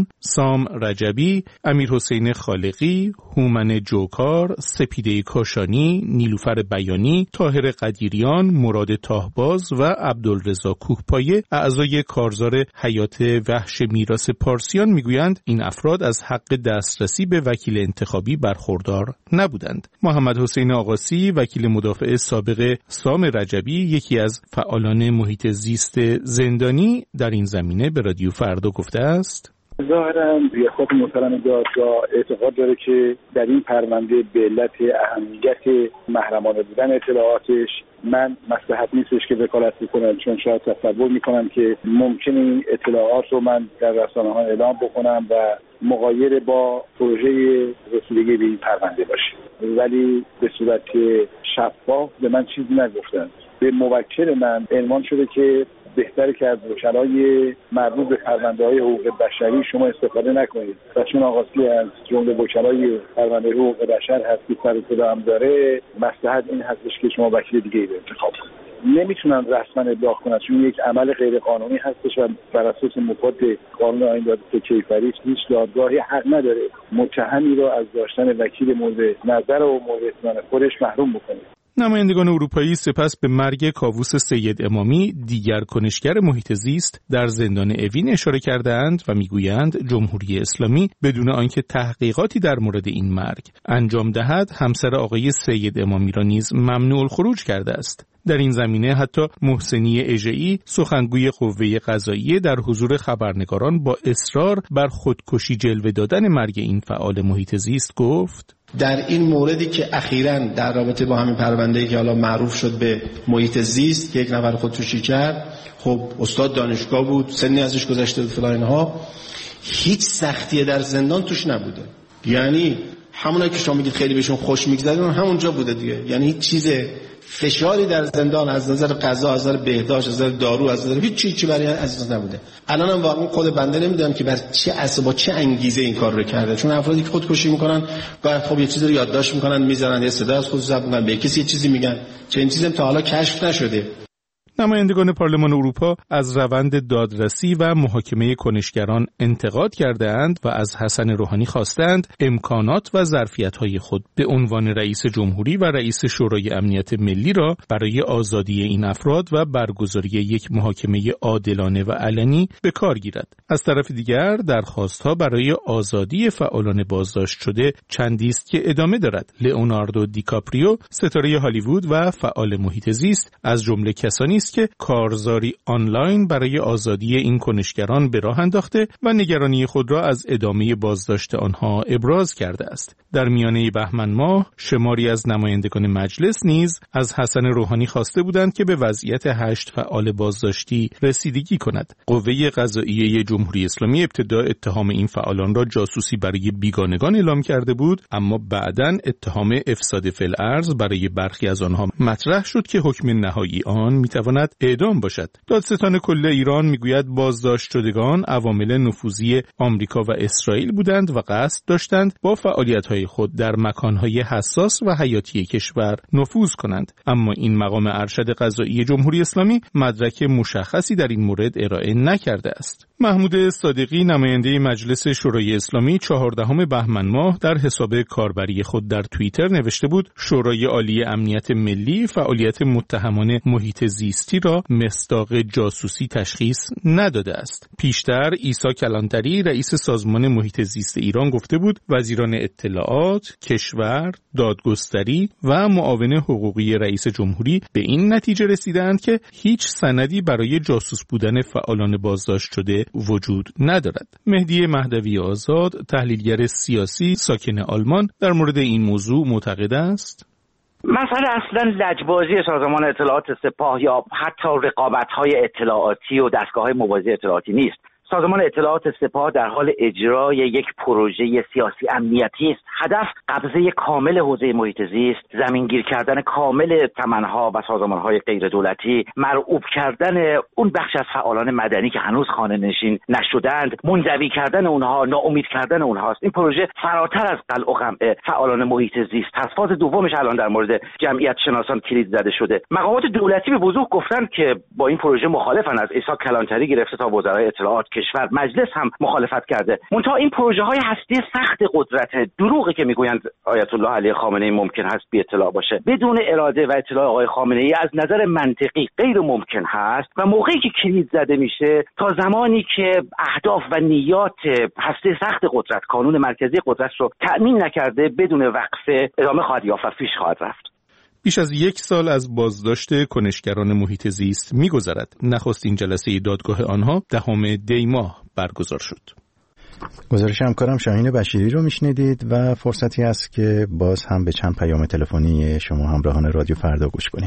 Speaker 10: ایران، سام رجبی، امیرحسین خالقی، هومن جوکار، سپیده کاشانی، نیلوفر بیانی، طاهر قدیریان، مراد تاهباز و عبدالرضا کوهپایه اعضای کارزار حیات وحش میراث پارسیان میگویند این افراد از حق دسترسی به وکیل انتخابی برخوردار نبودند. محمد حسین آقاسی، وکیل مدافع سابق سام رجبی، یکی از فعالان محیط زیست زندانی، در این زمینه به رادیو فردا گفته است:
Speaker 11: ظاهراً ریاست محترم دادگاه اعتقاد داره که در این پرونده به علت اهمیت محرمانه بودن اطلاعاتش من مصلحت نیستش که وکالت بکنم، چون شاید تصور میکنم که ممکنه این اطلاعات رو من در رسانه‌ها اعلام بکنم و مغایر با پروژه رسیدگی به این پرونده باشه، ولی به صورت شفاف به من چیزی نگفتن. به موکل من عنوان شده که بهتره که از وکلای مربوط به پرونده‌های حقوق بشری شما استفاده نکنید و چون آقاسی از جمله وکلای پرونده حقوق بشر هست که سر صدا هم داره، مصلحت این هستش که شما وکیل دیگه ای رو انتخاب کنید. نمیتونن رسما ابلاغ کنن چون یک عمل غیر قانونی هستش و بر اساس مفاد قانون آیین دادگستری کیفری هیچ دادگاهی حق نداره متهمی رو از داشتن وکیل مورد نظر و مورد اطمینان خودش محروم بکنه.
Speaker 10: نمایندگان اروپایی سپس به مرگ کاووس سید امامی، دیگر کنشگر محیط زیست، در زندان اوین اشاره کردند و میگویند جمهوری اسلامی بدون آنکه تحقیقاتی در مورد این مرگ انجام دهد، همسر آقای سید امامی را نیز ممنوع الخروج کرده است. در این زمینه حتی محسنی اژه‌ای، سخنگوی قوه قضاییه، در حضور خبرنگاران با اصرار بر خودکشی جلوه دادن مرگ این فعال محیط زیست گفت:
Speaker 12: در این موردی که اخیراً در رابطه با همین پرونده‌ای که حالا معروف شد به محیط زیست که یک نفر خودکشی کرد، خب استاد دانشگاه بود، سنی ازش گذشته بود فلان اینها، هیچ سختیه در زندان توش نبوده. یعنی همونایی که شما میگید خیلی بهشون خوش میگذره همونجا بوده دیگه. یعنی هیچ چیز فشاری در زندان از نظر غذا، از نظر بهداشت، از نظر دارو، از نظر هیچ چیزی برای عزیز نبوده. الانم واقعا خود بنده نمیدونم که بر چه اساس با چه انگیزه این کار رو کرده، چون افرادی که خودکشی میکنن گاهی خب یه چیزی رو یادداشت میکنن میذارن، یه صدا از خود ضبط میکنن، به کسی یه چیزی میگن، چه این چیزی تا حالا کشف نشده.
Speaker 10: نمایندگان پارلمان اروپا از روند دادرسی و محاکمه کنشگران انتقاد کرده‌اند و از حسن روحانی خواستند امکانات و ظرفیت‌های خود به عنوان رئیس جمهوری و رئیس شورای امنیت ملی را برای آزادی این افراد و برگزاری یک محاکمه عادلانه و علنی به کار گیرد. از طرف دیگر درخواست‌ها برای آزادی فعالان بازداشت شده چندی است که ادامه دارد. لئوناردو دیکاپریو، ستاره هالیوود و فعال محیط زیست، از جمله کسانی که کارزاری آنلاین برای آزادی این کنشگران به راه انداخته و نگرانی خود را از ادامه بازداشت آنها ابراز کرده است. در میانه بهمن ماه شماری از نمایندگان مجلس نیز از حسن روحانی خواسته بودند که به وضعیت 8 فعال بازداشتی رسیدگی کند. قوه قضاییه جمهوری اسلامی ابتدا اتهام این فعالان را جاسوسی برای بیگانگان اعلام کرده بود، اما بعداً اتهام افساد فی الارض برای برخی از آنها مطرح شد که حکم نهایی آن میتواند اعدام باشد. دادستان کل ایران میگوید بازداشت شدگان عوامل نفوذی آمریکا و اسرائیل بودند و قصد داشتند با فعالیت‌های خود در مکان‌های حساس و حیاتی کشور نفوذ کنند، اما این مقام ارشد قضایی جمهوری اسلامی مدرک مشخصی در این مورد ارائه نکرده است. محمود صادقی، نماینده مجلس شورای اسلامی، 14 بهمن ماه در حساب کاربری خود در توییتر نوشته بود شورای عالی امنیت ملی فعالیت متهمان محیط زیستی را مصداق جاسوسی تشخیص نداده است. پیشتر عیسی کلانتری، رئیس سازمان محیط زیست ایران، گفته بود وزیران اطلاعات، کشور، دادگستری و معاون حقوقی رئیس جمهوری به این نتیجه رسیدند که هیچ سندی برای جاسوس بودن فعالان بازداشت شده وجود ندارد. مهدی مهدوی آزاد، تحلیلگر سیاسی ساکن آلمان، در مورد این موضوع معتقد است:
Speaker 2: مسئله اصلا لجبازی سازمان اطلاعات سپاه یا حتی رقابت‌های اطلاعاتی و دستگاه‌های موازی اطلاعاتی نیست. سازمان اطلاعات سپاه در حال اجرای یک پروژه سیاسی امنیتی است. هدف قبضه کامل حوزه محیط زیست، زمینگیر کردن کامل ثمنها و سازمانهای غیر دولتی، مرعوب کردن اون بخش از فعالان مدنی که هنوز خانه نشین نشدند، منزوی کردن اونها، ناامید کردن اونهاست. این پروژه فراتر از قلع و قمع فعالان محیط زیست هست. فاز دومش الان در مورد جمعیت شناسان کلید زده شده. مقامات دولتی به وضوح گفتن که با این پروژه مخالفن، از عیسی کلانتری گرفته تا وزرای اطلاعات کشور مجلس هم مخالفت کرده. منتها این پروژه های هستی سخت قدرت دروغی که میگویند آیت الله علی خامنه‌ای ممکن هست بی اطلاع باشه بدون اراده و اطلاع آقای خامنه‌ای از نظر منطقی غیر ممکن هست و موقعی که کلید زده میشه تا زمانی که اهداف و نیات هستی سخت قدرت کانون مرکزی قدرت رو تأمین نکرده بدون وقفه ادامه خواهد یافت و پیش خواهد رفت.
Speaker 10: بیش از 1 سال از بازداشت کنشگران محیط زیست می‌گذرد. نخستین جلسه دادگاه آنها 10 دی ماه برگزار شد.
Speaker 1: گزارش همکارم شاهین بشیری رو میشنیدید و فرصتی است که باز هم به چند پیام تلفنی شما همراهان رادیو فردا گوش کنیم.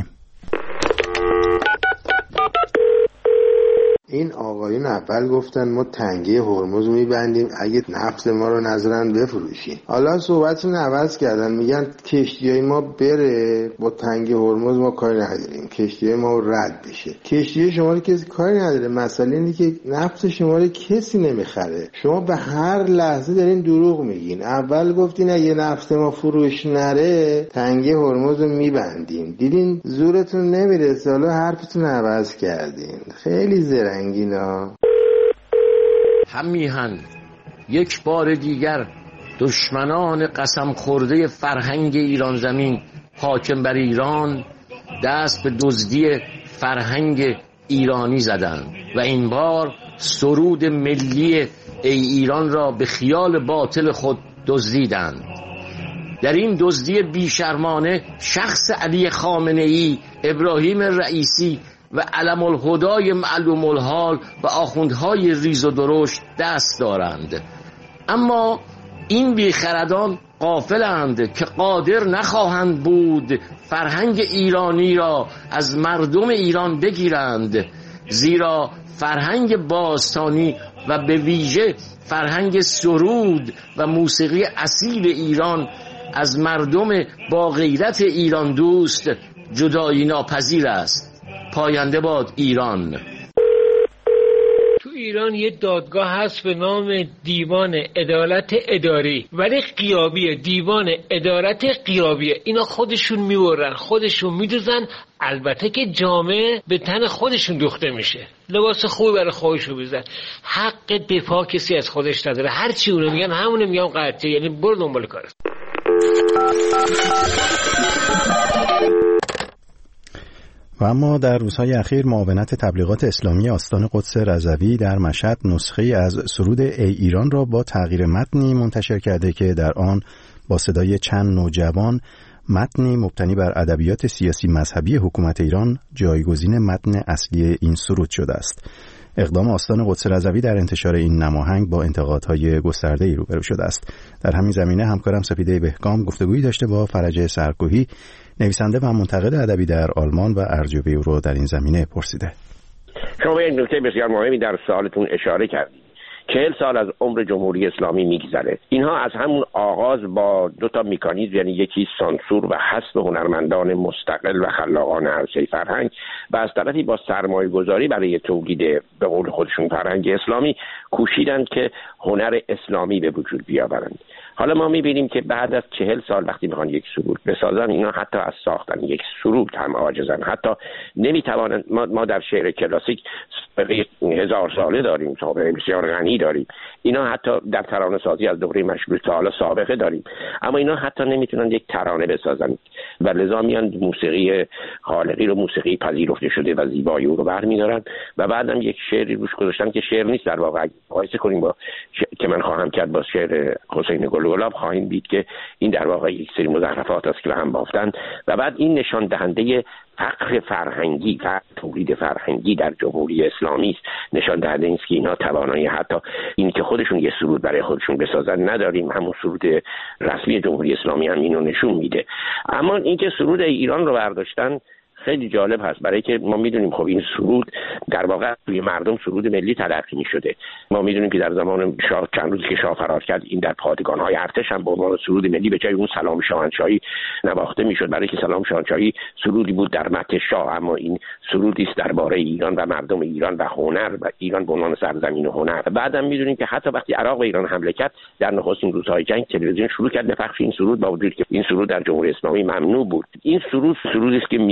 Speaker 13: این آقایون اول گفتن ما تنگه هرمز میبندیم اگه نفت ما رو نظرن بفروشیم. حالا صحبتشون عوض کردن، میگن کشتیای ما بره با تنگه هرمز ما کاری نداریم، کشتیای ما رد بشه. کشتی شما رو کسی کاری نداره، مسئله اینه که نفت شما رو کسی نمیخره. شما به هر لحظه دارین دروغ میگین. اول گفتین اگه نفت ما فروش نره تنگه هرمز رو میبندیم، دیدین زورتون نمیرسه، حالا حرفتون عوض کردین. خیلی زرنگینا.
Speaker 14: هم میهن یک بار دیگر دشمنان قسم خورده فرهنگ ایران زمین حاکم بر ایران دست به دزدی فرهنگ ایرانی زدند و این بار سرود ملی ای ایران را به خیال باطل خود دزدیدند. در این دزدی بیشرمانه شخص علی خامنه‌ای، ابراهیم رئیسی و علم الهدای معلوم الحال و آخوندهای ریز و درشت دست دارند. اما این بیخردان غافلند که قادر نخواهند بود فرهنگ ایرانی را از مردم ایران بگیرند، زیرا فرهنگ باستانی و به ویژه فرهنگ سرود و موسیقی اصیل ایران از مردم با غیرت ایران دوست جدایی ناپذیر است. پاینده باد ایران.
Speaker 15: تو ایران یه دادگاه هست به نام دیوان عدالت اداری، ولی غیابیه، دیوان عدالت غیابیه. اینا خودشون میبرن، خودشون میدوزن، البته که جامعه به تن خودشون دوخته میشه، لباس خوبی برای خودشون بزن. حق دفاع کسی از خودش نداره، هر چی اونو میگن همونو میگم قطعه، یعنی برو دنبال کارت.
Speaker 1: و اما در روزهای اخیر معاونت تبلیغات اسلامی آستان قدس رضوی در مشهد نسخه‌ای از سرود ای ایران را با تغییر متنی منتشر کرده که در آن با صدای چند نوجوان متنی مبتنی بر ادبیات سیاسی مذهبی حکومت ایران جایگزین متن اصلی این سرود شده است. اقدام آستان قدس رضوی در انتشار این نماهنگ با انتقادهای گسترده‌ای روبرو شده است. در همین زمینه همکارم سپیده بهکام گفتگویی داشته با فرج سرکوهی، نویسنده و منتقد ادبی در آلمان و ارجوبه او رو در این زمینه پرسیده.
Speaker 16: شما یک نکته بسیار مهمی در سوالتون اشاره کردید. 40 سال از عمر جمهوری اسلامی میگذره. اینها از همون آغاز با 2 مکانیزم، یعنی یکی سانسور و حذف هنرمندان مستقل و خلاقان عرصه فرهنگ و از طرفی با سرمایه گذاری برای تولید به قول خودشون فرهنگ اسلامی کوشیدند که هنر اسلامی به وجود بیاورند. حالا ما میبینیم که بعد از 40 سال وقتی میخوان یک سرود بسازن، اینا حتی از ساختن یک سرود هم عاجزن. حتی نمیتوانند. ما در شعر کلاسیک 1000 ساله داریم، سابقه بسیار غنی داریم. اینا حتی در ترانه سازی از دوره مشروطه حالا سابقه داریم، اما اینا حتی نمیتونن یک ترانه بسازن و لذا میان موسیقی خالقی رو، موسیقی پذیرفته شده و زیبایی او رو برمی‌دارن و بعدم یک شعری روش گذاشتن که شعر نیست. در واقع مقایسه کنیم با که من خواهم کرد با شعر حسین گلاب، خواهیم دید که این در واقع یک سری مزخرفات است که هم بافتن و بعد این نشان دهنده فقر فرهنگی و تولید فرهنگی در جمهوری اسلامی است. نشان دهنده است که اینا توانایی حتی این که خودشون یه سرود برای خودشون بسازن نداریم. همون سرود رسمی جمهوری اسلامی هم اینو نشون میده. اما اینکه سرود ایران رو برداشتن خیلی جالب هست، برای که ما میدونیم خب این سرود در واقع توی مردم سرود ملی تلقی میشده. ما میدونیم که در زمان شاه، چند روزی که شاه فرار کرد، این در پادگان‌های ارتش هم به عنوان سرود ملی به جای اون سلام شاهنشاهی نواخته میشد، برای که سلام شاهنشاهی سرودی بود در مدح شاه، اما این سرودی است درباره ایران و مردم ایران و هنر و ایران به عنوان سرزمین هنر. بعدم میدونیم که حتی وقتی عراق به ایران حمله کرد در نخستین روزهای جنگ، تلویزیون شروع کرد به پخش این سرود، با وجودی که این سرود در جمهوری اسلامی ممنوع بود. این سرود سرودی است که میهن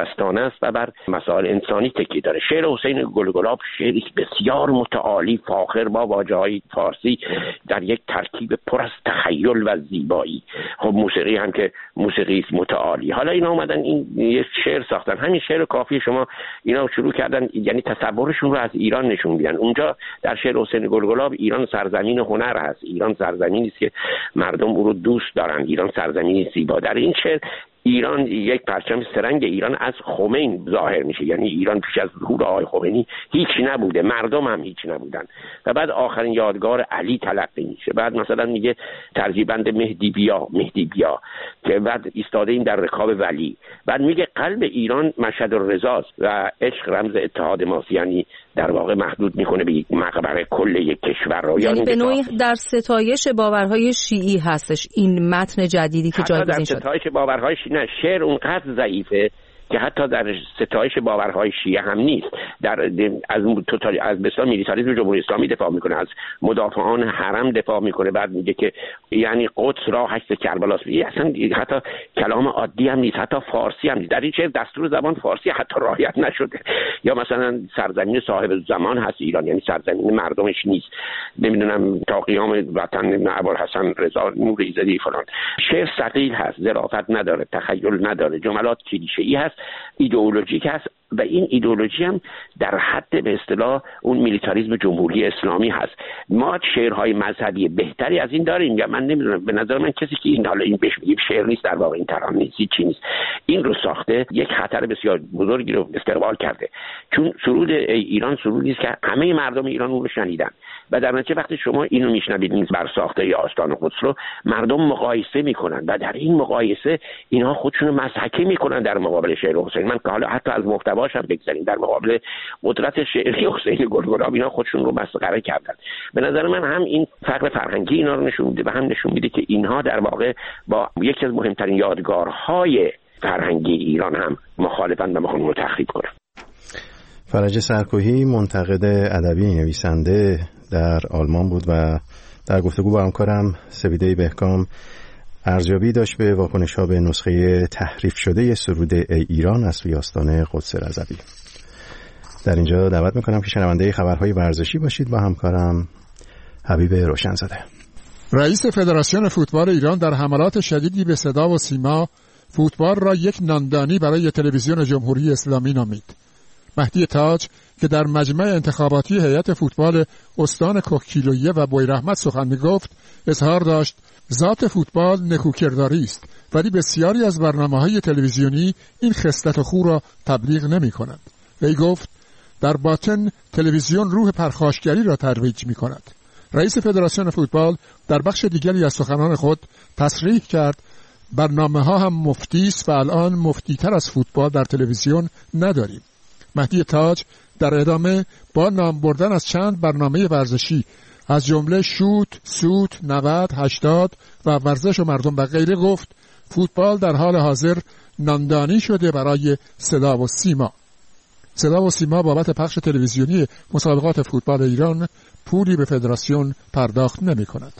Speaker 16: دستانه است و بر مسائل انسانی تکی داره. شعر حسین گلگلاب شعری بسیار متعالی، فاخر با واژه‌های فارسی در یک ترکیب پر از تخیل و زیبایی. خب موسیقی هم که موسیقی متعالی. حالا اینا اومدن این یک شعر ساختن. همین شعر کافی شما اینا شروع کردن، یعنی تصورشون رو از ایران نشون میدن. اونجا در شعر حسین گلگلاب ایران سرزمین هنر هست، ایران سرزمینی است که مردم او رو دوست دارن، ایران سرزمینی زیبا. در این شعر ایران، یک پرچم سرنگ ایران از خمین ظاهر میشه، یعنی ایران پیش از ظهور آقای خمینی هیچ نبوده، مردم هم هیچ نبودن. و بعد آخرین یادگار علی تلقی میشه. بعد مثلا میگه ترجیبند مهدی بیا که بعد ایستاده این در رکاب ولی. بعد میگه قلب ایران مشهد الرضاست و عشق رمز اتحاد ماست، یعنی در واقع محدود میکنه به یک مقبره کل یک کشور رو.
Speaker 17: یعنی به نوعی در ستایش باورهای شیعی هستش این متن جدیدی که جایگزین شد.
Speaker 16: در ستایش باورهای شیعی نه، شعر اونقدر ضعیفه که حتی در ستایش باورهای شیعه هم نیست. از بسیار میلیتاریسم جمهوری اسلامی دفاع میکنه، از مدافعان حرم دفاع میکنه. بعد میگه که یعنی قدس را هشت کربلاست. اصلا حتی کلام عادی هم نیست، حتی فارسی هم نیست. در این شعر دستور زبان فارسی حتی رعایت نشده. یا مثلا سرزمین صاحب زمان هست ایران، یعنی سرزمین مردمش نیست. نمیدونم تا قیام وطن ابوالحسن رضا نور ایزدی فلان. شعر ثقیل هست، ظرافت نداره، تخیل نداره، جملات کلیشه‌ای هست، ایدئولوژیک هست و این ایدئولوژی هم در حد به اصطلاح اون میلیتاریسم جمهوری اسلامی هست. ما شعرهای مذهبی بهتری از این داریم یا من نمیدونم. به نظر من کسی که این حالا این بهش میگه شعر نیست، در واقع این ترانه نیست، چی نیست، این رو ساخته، یک خطر بسیار بزرگی رو استقبال کرده. چون سرود ایران سرودی است که همه مردم ایران اون رو شنیدن و در نتیجه وقتی شما اینو میشنوید این بر ساخته آستان قدس رو مردم مقایسه میکنن و در این مقایسه اینها خودشونو مضحکه میکنن در مقابل شعر حسین. من که حالا حتی از محتواش هم بگذاریم، در مقابل قدرت شعری حسین گلگلاب اینا خودشون رو مسخره کردن. به نظر من هم این فقر فرهنگی اینا رو نشون میده و هم نشون میده که اینها در واقع با یکی از مهمترین یادگارهای فرهنگی ایران هم مخالفن و میخوان رو تخریب کنن.
Speaker 1: فرج سرکوهی منتقد ادبی نویسنده در آلمان بود و در گفتگو با همکارم سویده بهکام ارزیابی داشت به واکنش‌ها به نسخه تحریف شده سرود ای ایران از سوی آستان قدس رضوی. در اینجا دعوت میکنم که شنونده خبرهای ورزشی باشید با همکارم حبیب روشنزاده.
Speaker 18: رئیس فدراسیون فوتبال ایران در حملات شدیدی به صدا و سیما فوتبال را یک ناندانی برای تلویزیون جمهوری اسلامی نامید. مهدی تاج که در مجمع انتخاباتی هیئت فوتبال استان کوهگیلویه و بویراحمد سخن می‌گفت، اظهار داشت ذات فوتبال نکوکرداری است، ولی بسیاری از برنامه‌های تلویزیونی این خصلت خو را تبلیغ نمی‌کنند. وی گفت در باطن تلویزیون روح پرخاشگری را ترویج می‌کند. رئیس فدراسیون فوتبال در بخش دیگری از سخنان خود تصریح کرد برنامه‌ها هم مفتی است و الان مفتی‌تر از فوتبال در تلویزیون نداریم. مهدی تاج در ادامه با نام بردن از چند برنامه ورزشی از جمله شوت، سوت، 90، 80 و ورزش و مردم و غیره گفت فوتبال در حال حاضر ناندانی شده برای صدا و سیما. صدا و سیما بابت پخش تلویزیونی مسابقات فوتبال ایران پولی به فدراسیون پرداخت نمی کند.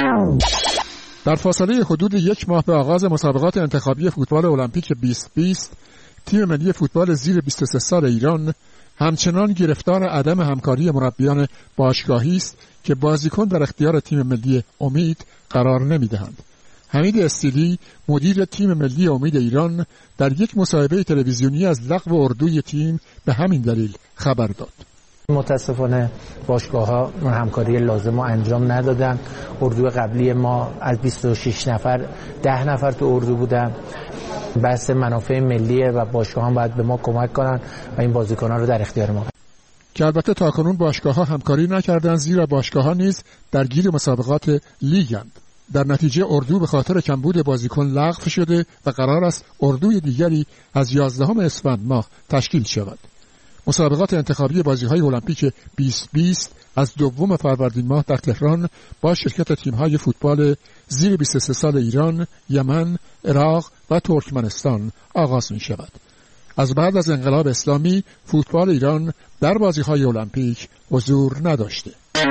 Speaker 18: در فاصله حدود یک ماه به آغاز مسابقات انتخابی فوتبال المپیک 2020 تیم ملی فوتبال زیر 23 سال ایران همچنان گرفتار عدم همکاری مربیان باشگاهی است که بازیکن در اختیار تیم ملی امید قرار نمی‌دهند. حمید استیلی مدیر تیم ملی امید ایران در یک مصاحبه تلویزیونی از لغو اردوی تیم به همین دلیل خبر داد.
Speaker 19: متاسفانه باشگاه‌ها همکاری لازم رو انجام ندادن. اردو قبلی ما از 26 نفر 10 نفر تو اردو بودن. بحث منافع ملیه و باشگاه‌ها باید به ما کمک کنن و این بازیکن‌ها رو در اختیار ما.
Speaker 18: که البته تاکنون باشگاه‌ها همکاری نکردند، زیرا باشگاه‌ها نیز درگیر مسابقات لیگند. در نتیجه اردو به خاطر کمبود بازیکن لغو شده و قرار است اردوی دیگری از 11 اسفند ماه تشکیل شود. مسابقات انتخابی بازی‌های المپیک 2020 از 2 فروردین ماه در تهران با شرکت تیم‌های فوتبال زیر 23 سال ایران، یمن، عراق و ترکمنستان آغاز می‌شود. از بعد از انقلاب اسلامی فوتبال ایران در بازی‌های المپیک حضور نداشته.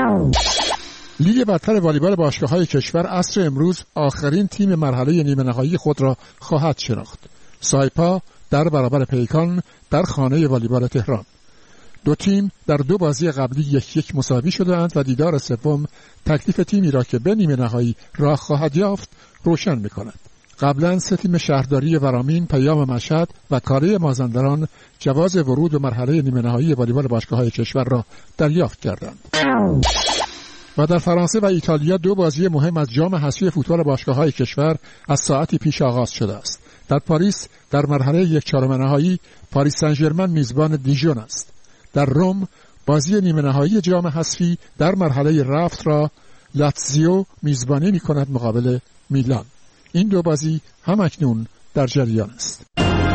Speaker 18: لیگ برتر والیبال باشگاه‌های کشور عصر امروز آخرین تیم مرحله نیمه نهایی خود را خواهد شناخت. سایپا در برابر پیکان در خانه والیبال تهران. دو تیم در دو بازی قبلی 1-1 مساوی شدند و دیدار سوم تکلیف تیمی را که به نیمه نهایی راه خواهد یافت روشن می‌کند. قبلا 3 تیم شهرداری ورامین، پیام مشهد و کاره مازندران جواز ورود به مرحله نیمه نهایی والیبال باشگاه‌های کشور را دریافت کردند. و در فرانسه و ایتالیا 2 بازی مهم از جام حذفی فوتبال باشگاه‌های کشور از ساعتی پیش آغاز شده است. در پاریس در مرحله 1/4 نهایی پاریس سن ژرمن میزبان دیژون است. در روم بازی نیمه نهایی جام حذفی در مرحله رفت را لاتزیو میزبانی می‌کند مقابل میلان. این 2 بازی هم اکنون در جریان است.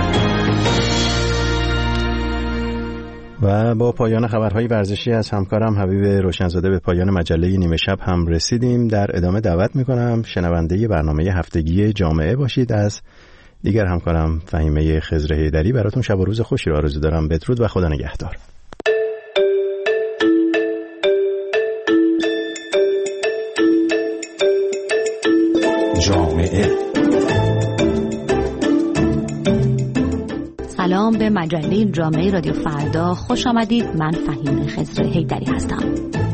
Speaker 1: و با پایان خبرهای ورزشی از همکارم حبیب روشنزاده به پایان مجله نیمه شب هم رسیدیم. در ادامه دعوت میکنم شنونده برنامه هفتگی جامعه باشید. از دیگر همکارم فهیمه خضر حیدری براتون شب و روز خوشی رو آرزو دارم. بدرود و خدا نگهدار.
Speaker 9: جامعه. سلام به مجله جامعه رادیو فردا، خوش آمدید. من فهیمه خضر حیدری هستم.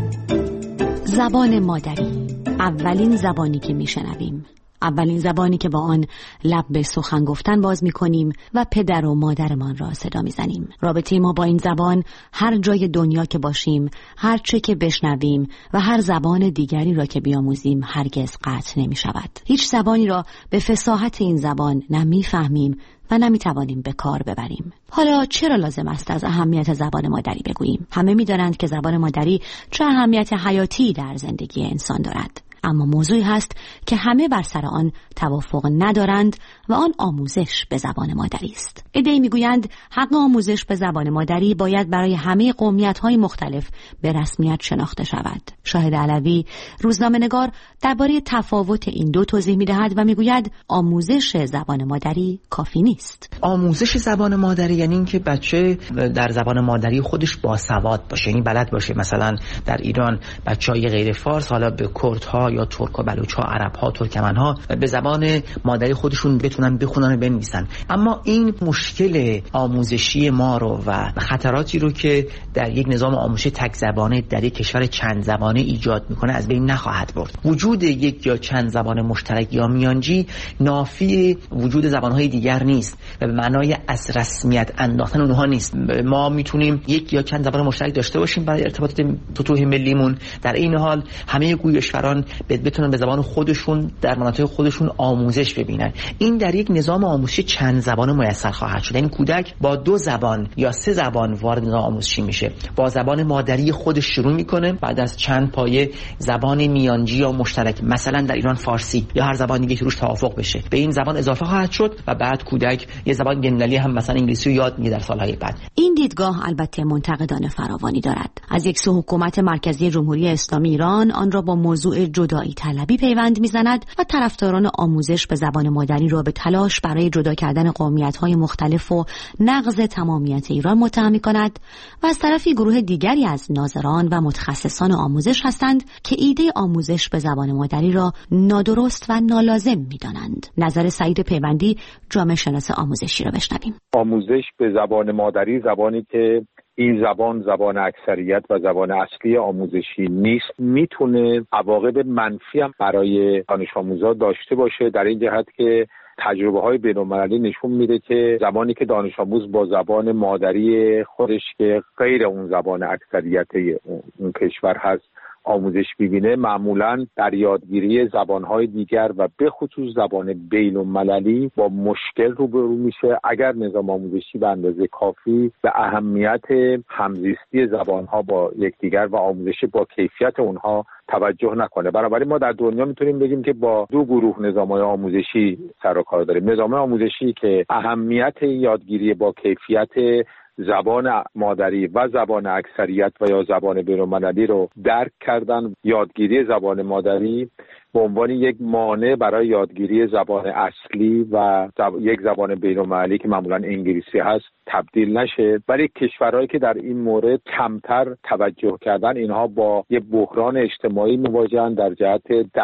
Speaker 9: زبان مادری، اولین زبانی که میشنویم، اولین زبانی که با آن لب به سخن گفتن باز میکنیم و پدر و مادرمان را صدا میزنیم. رابطه ما با این زبان هر جای دنیا که باشیم، هر چه که بشنویم و هر زبان دیگری را که بیاموزیم هرگز قطع نمیشود. هیچ زبانی را به فصاحت این زبان نمیفهمیم و نمیتوانیم به کار ببریم. حالا چرا لازم است از اهمیت زبان مادری بگوییم؟ همه میدانند که زبان مادری چه اهمیت حیاتی در زندگی انسان دارد. اما موضوعی هست که همه بر سر آن توافق ندارند و آن آموزش به زبان مادری است. عده‌ای میگویند حق آموزش به زبان مادری باید برای همه قومیت‌های مختلف به رسمیت شناخته شود. شاهد علوی، روزنامه‌نگار، درباره تفاوت این دو توضیح می‌دهد و میگوید آموزش زبان مادری کافی نیست.
Speaker 20: آموزش زبان مادری یعنی اینکه بچه در زبان مادری خودش باسواد باشه، یعنی بلد باشه. مثلا در ایران بچه‌های غیر فارس، حالا به کردها یا ترک و بلوچ‌ها، عرب‌ها، ترکمن‌ها به زبان مادری خودشون بتونن بخونن و بنویسن. اما این مشکل آموزشی ما رو و خطراتی رو که در یک نظام آموزشی تک زبانه در یک کشور چند زبانه ایجاد میکنه از بین نخواهد برد. وجود یک یا چند زبان مشترک یا میانجی نافی وجود زبان‌های دیگر نیست و به معنای از رسمیت انداختن اونها نیست. ما میتونیم یک یا چند زبان مشترک داشته باشیم برای ارتباطات توطئه ملیمون، در این حال همه گویشوران بتونن به زبان خودشون در مناطق خودشون آموزش ببینن. این در یک نظام آموزشی چند زبانه میسر خواهد شد. یعنی کودک با 2 زبان یا 3 زبان وارد نظام آموزشی میشه. با زبان مادری خودش شروع میکنه، بعد از چند پایه زبان میانجی یا مشترک، مثلا در ایران فارسی یا هر زبان دیگه که روش توافق بشه، به این زبان اضافه خواهد شد و بعد کودک یه زبان بین‌المللی هم مثلا انگلیسی رو یاد میگیره در سالهای بعد.
Speaker 9: این دیدگاه البته منتقدان فراوانی دارد. از یک سو حکومت مرکزی جمهوری اسلامی ایران آن را با موضوع جدایی طلبی پیوند میزند و طرفداران آموزش به زبان مادری را به تلاش برای جدا کردن قومیت‌های مختلف و نقض تمامیت ایران متهم می‌کند و از طرفی گروه دیگری از ناظران و متخصصان آموزش هستند که ایده آموزش به زبان مادری را نادرست و نالازم می‌دانند. نظر سعید پیوندی، جامعه شناس آموزشی را بشنویم.
Speaker 11: آموزش به زبان مادری، زبانی که این زبان اکثریت و زبان اصلی آموزشی نیست، میتونه عواقب منفی هم برای دانش آموزا داشته باشه، در این جهت که تجربه‌های بین‌المللی نشون میده که زمانی که دانش آموز با زبان مادری خودش که غیر اون زبان اکثریت اون کشور هست آموزش ببینه، معمولاً در یادگیری زبان‌های دیگر و به خصوص زبان بین‌المللی با مشکل روبرو میشه اگر نظام آموزشی به اندازه کافی به اهمیت همزیستی زبان‌ها با یکدیگر و آموزش با کیفیت اونها توجه نکنه. بنابراین ما در دنیا میتونیم بگیم که با 2 گروه نظام‌های آموزشی سر و کار داریم. نظام آموزشی که اهمیت یادگیری با کیفیت زبان مادری و زبان اکثریت و یا زبان بین‌المللی رو درک کردن، یادگیری زبان مادری
Speaker 21: به عنوان یک مانع برای یادگیری زبان اصلی و یک زبان بین‌المللی که معمولا انگلیسی هست تبدیل نشه. ولی کشورهایی که در این مورد کمتر توجه کردن، اینها با یک بحران اجتماعی مواجهن در جهت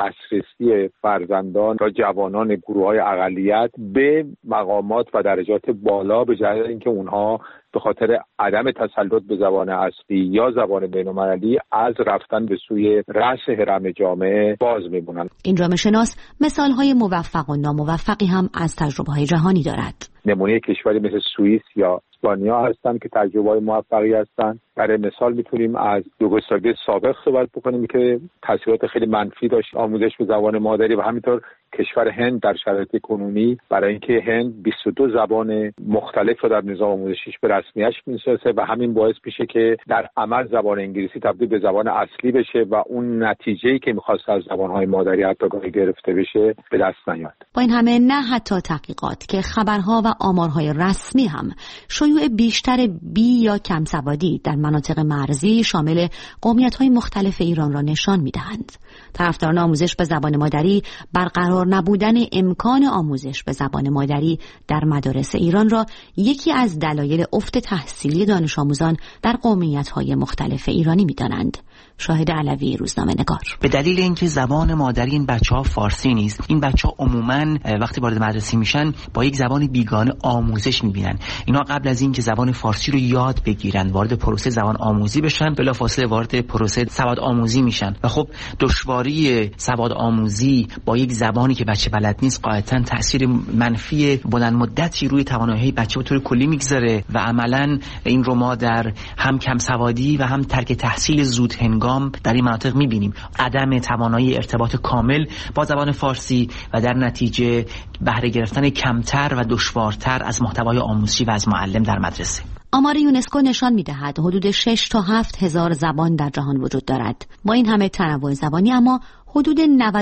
Speaker 21: دسترسی فرزندان و جوانان گروه‌های اقلیت به مقامات و درجات بالا، به جهت اینکه اونها به خاطر عدم تسلط به زبان اصلی یا زبان بین‌المللی از رفتن به سوی رأس هرم جامعه باز میمونن.
Speaker 9: این جامعه شناس مثال‌های موفق و ناموفقی هم از تجربه‌های جهانی دارد.
Speaker 21: نمونه کشوری مثل سوئیس یا اسپانیا هستن که تجربه‌های موفقی هستن. برای مثال میتونیم از یوگسلاوی سابق صحبت بکنیم که تاثیرات خیلی منفی داشت آموزش به زبان مادری، و همینطور کشور هند در شرایط کنونی برای اینکه هند 22 زبان مختلف رو در نظام آموزشیش به رسمیت میشناسه و همین باعث میشه که در عمل زبان انگلیسی تبدیل به زبان اصلی بشه و اون نتیجه‌ای که می‌خواست از زبان‌های مادری حتی گرفته بشه به دست نیاد.
Speaker 9: با این همه نه حتی تحقیقات که خبرها و آمارهای رسمی هم شیوع بیشتر بی یا کم سوادی در مناطق مرزی شامل قومیت‌های مختلف ایران را نشان می‌دهند. طرفداران آموزش به زبان مادری برقرار نبودن امکان آموزش به زبان مادری در مدارس ایران را یکی از دلایل افت تحصیلی دانش آموزان در قومیت‌های مختلف ایرانی می‌دانند. شاهد علوی، روزنامه‌نگار.
Speaker 20: به دلیل اینکه زبان مادری این بچه‌ها فارسی نیست، این بچه‌ها عموماً وقتی وارد مدرسه میشن با یک زبان بیگانه آموزش می‌بینن. اینا قبل از اینکه زبان فارسی رو یاد بگیرن، وارد پروسه زبان آموزی بشن، بلافاصله وارد پروسه سواد آموزی میشن و خب دشواری سواد آموزی با یک زبانی که بچه بلد نیست قاعدتاً تأثیر منفی بلند مدتی روی توانایی بچه به طور کلی میگذاره و عملاً این رو ما در هم کم سوادی و هم ترک تحصیل زود هنگام در این مناطق می‌بینیم. عدم توانایی ارتباط کامل با زبان فارسی و در نتیجه بهره گرفتن کمتر و دشوارتر از محتوای آموزشی و از معلم در مدرسه.
Speaker 9: آمار یونسکو نشان می‌دهد حدود 6 تا 7 هزار زبان در جهان وجود دارد. با این همه تنوع زبانی اما حدود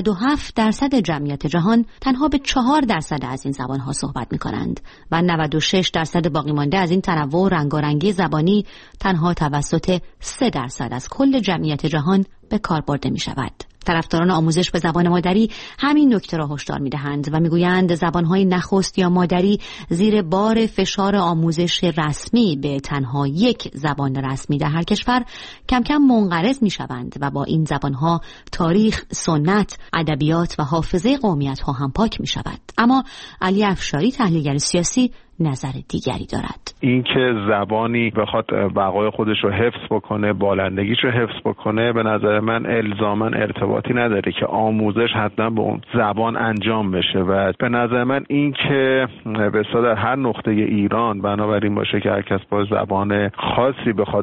Speaker 9: 97% جمعیت جهان تنها به 4% از این زبان‌ها صحبت می‌کنند و 96% باقی مانده از این تنوع و رنگارنگی زبانی تنها توسط 3% از کل جمعیت جهان به کار برده می‌شود. طرفداران آموزش به زبان مادری همین نکته را هشدار می‌دهند و می‌گویند زبان‌های نخست یا مادری زیر بار فشار آموزش رسمی به تنها یک زبان رسمی در هر کشور کم کم منقرض می‌شوند و با این زبان‌ها تاریخ، سنت، ادبیات و حافظه قومیت‌ها هم پاک می‌شود. اما علی افشاری تحلیلگر سیاسی نظر دیگری دارد.
Speaker 22: این که زبانی بخواد بقای خودش رو حفظ بکنه، بالندگیش رو حفظ بکنه، به نظر من الزاماً ارتباطی نداره که آموزش حتما به اون زبان انجام بشه و به نظر من این که به اصطلاح در هر نقطه ایران بنابراین باشه که هر کس با زبان خاصی بخواد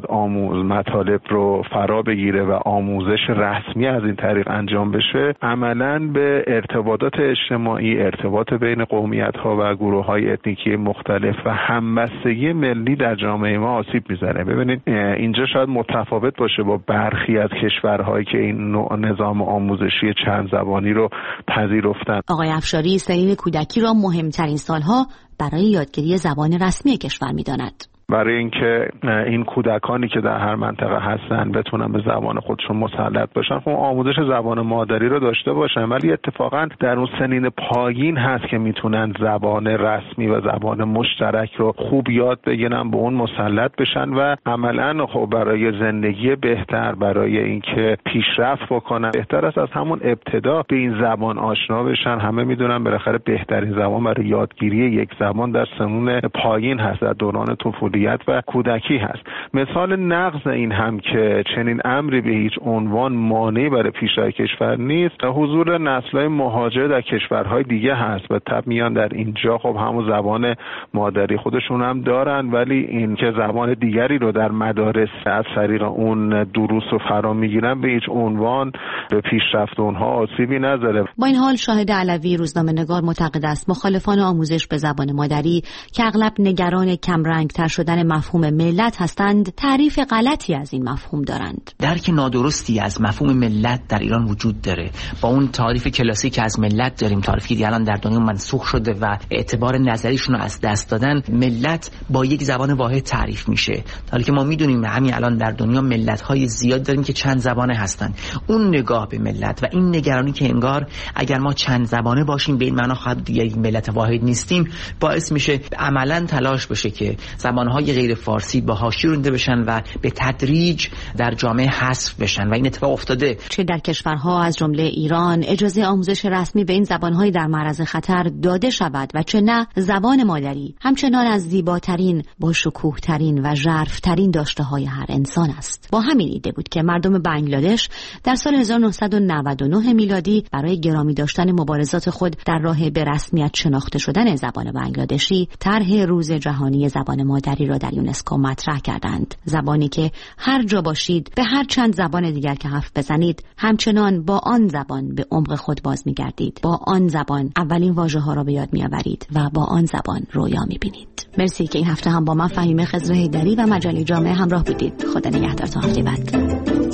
Speaker 22: مطالب رو فرا بگیره و آموزش رسمی از این طریق انجام بشه، عملاً به ارتباطات اجتماعی، ارتباط بین قومیت‌ها و گروه‌های اتنیکی مختلف و همبستگی ملی در جامعه ما آسیب میزنه. ببینید اینجا شاید متفاوت باشه با برخی از کشورهایی که این نوع نظام آموزشی چند زبانی رو پذیرفتن.
Speaker 9: آقای افشاری سنین کودکی را مهمترین سالها برای یادگیری زبان رسمی کشور می‌داند.
Speaker 22: برای اینکه این کودکانی که در هر منطقه هستن بتونن به زبان خودشون مسلط باشن، خب آموزش زبان مادری رو داشته باشن، ولی اتفاقا در اون سنین پایین هست که میتونن زبان رسمی و زبان مشترک رو خوب یاد بگیرن، به اون مسلط بشن و عملاً خب برای زندگی بهتر، برای اینکه پیشرفت بکنن، بهتر است از همون ابتدا به این زبان آشنا بشن. همه میدونن بالاخره بهترین زبان برای یادگیری یک زبان در سنین پایین هست، در دوران طفولی و کودکی هست. مثال نقض این هم که چنین امری به هیچ عنوان مانعی برای پیشرفت کشور نیست، حضور نسل‌های مهاجر در کشورهای دیگه هست و طب میان در اینجا خب همون زبان مادری خودشون هم دارن، ولی این که زبان دیگری رو در مدارس از طریق اون دروس رو فرا میگیرن به هیچ عنوان به پیشرفت اونها آسیبی نداره.
Speaker 9: با این حال شاهد علوی، روزنامه‌نگار، معتقد است مخالفان آموزش به زبان مادری که اغلب نگران کم رنگ‌تر شدن شدن مفهوم ملت هستند تعریف غلطی از این مفهوم دارند.
Speaker 20: درک نادرستی از مفهوم ملت در ایران وجود داره. با اون تعریف کلاسیک از ملت داریم، تعریفی که الان در دنیا منسوخ شده و اعتبار نظریشون رو از دست دادن. ملت با یک زبان واحد تعریف میشه، حالی که ما میدونیم همین الان در دنیا ملت‌های زیاد داریم که چند زبانه هستن. اون نگاه به ملت و این نگرانی که انگار اگر ما چند زبانه باشیم به این معنا خواهد دیگه یک ملت واحد نیستیم، باعث میشه عملاً تلاش بشه که زبان‌های غیر فارسی با حاشیه رونده بشن و به تدریج در جامعه حذف بشن و این اتفاق افتاده.
Speaker 9: چه در کشورها از جمله ایران اجازه آموزش رسمی به این زبان‌های در معرض خطر داده شود و چه نه زبان مادری همچنان از زیباترین، با شکوه‌ترین و ژرف‌ترین داشته‌های هر انسان است. با همین ایده بود که مردم بنگلادش در سال 1999 میلادی برای گرامی داشتن مبارزات خود در راه به رسمیت شناخته شدن زبان بنگلادشی طرح روز جهانی زبان مادری را در یونسکو مطرح کردند. زبانی که هر جا باشید به هر چند زبان دیگر که حرف بزنید همچنان با آن زبان به عمق خود باز می‌گردید، با آن زبان اولین واژه‌ها را به یاد می‌آورید و با آن زبان رویا می‌بینید. مرسی که این هفته هم با من فهیمه خضر حیدری و مجله جامعه همراه بودید. خدا نگهدار تا هفته بعد.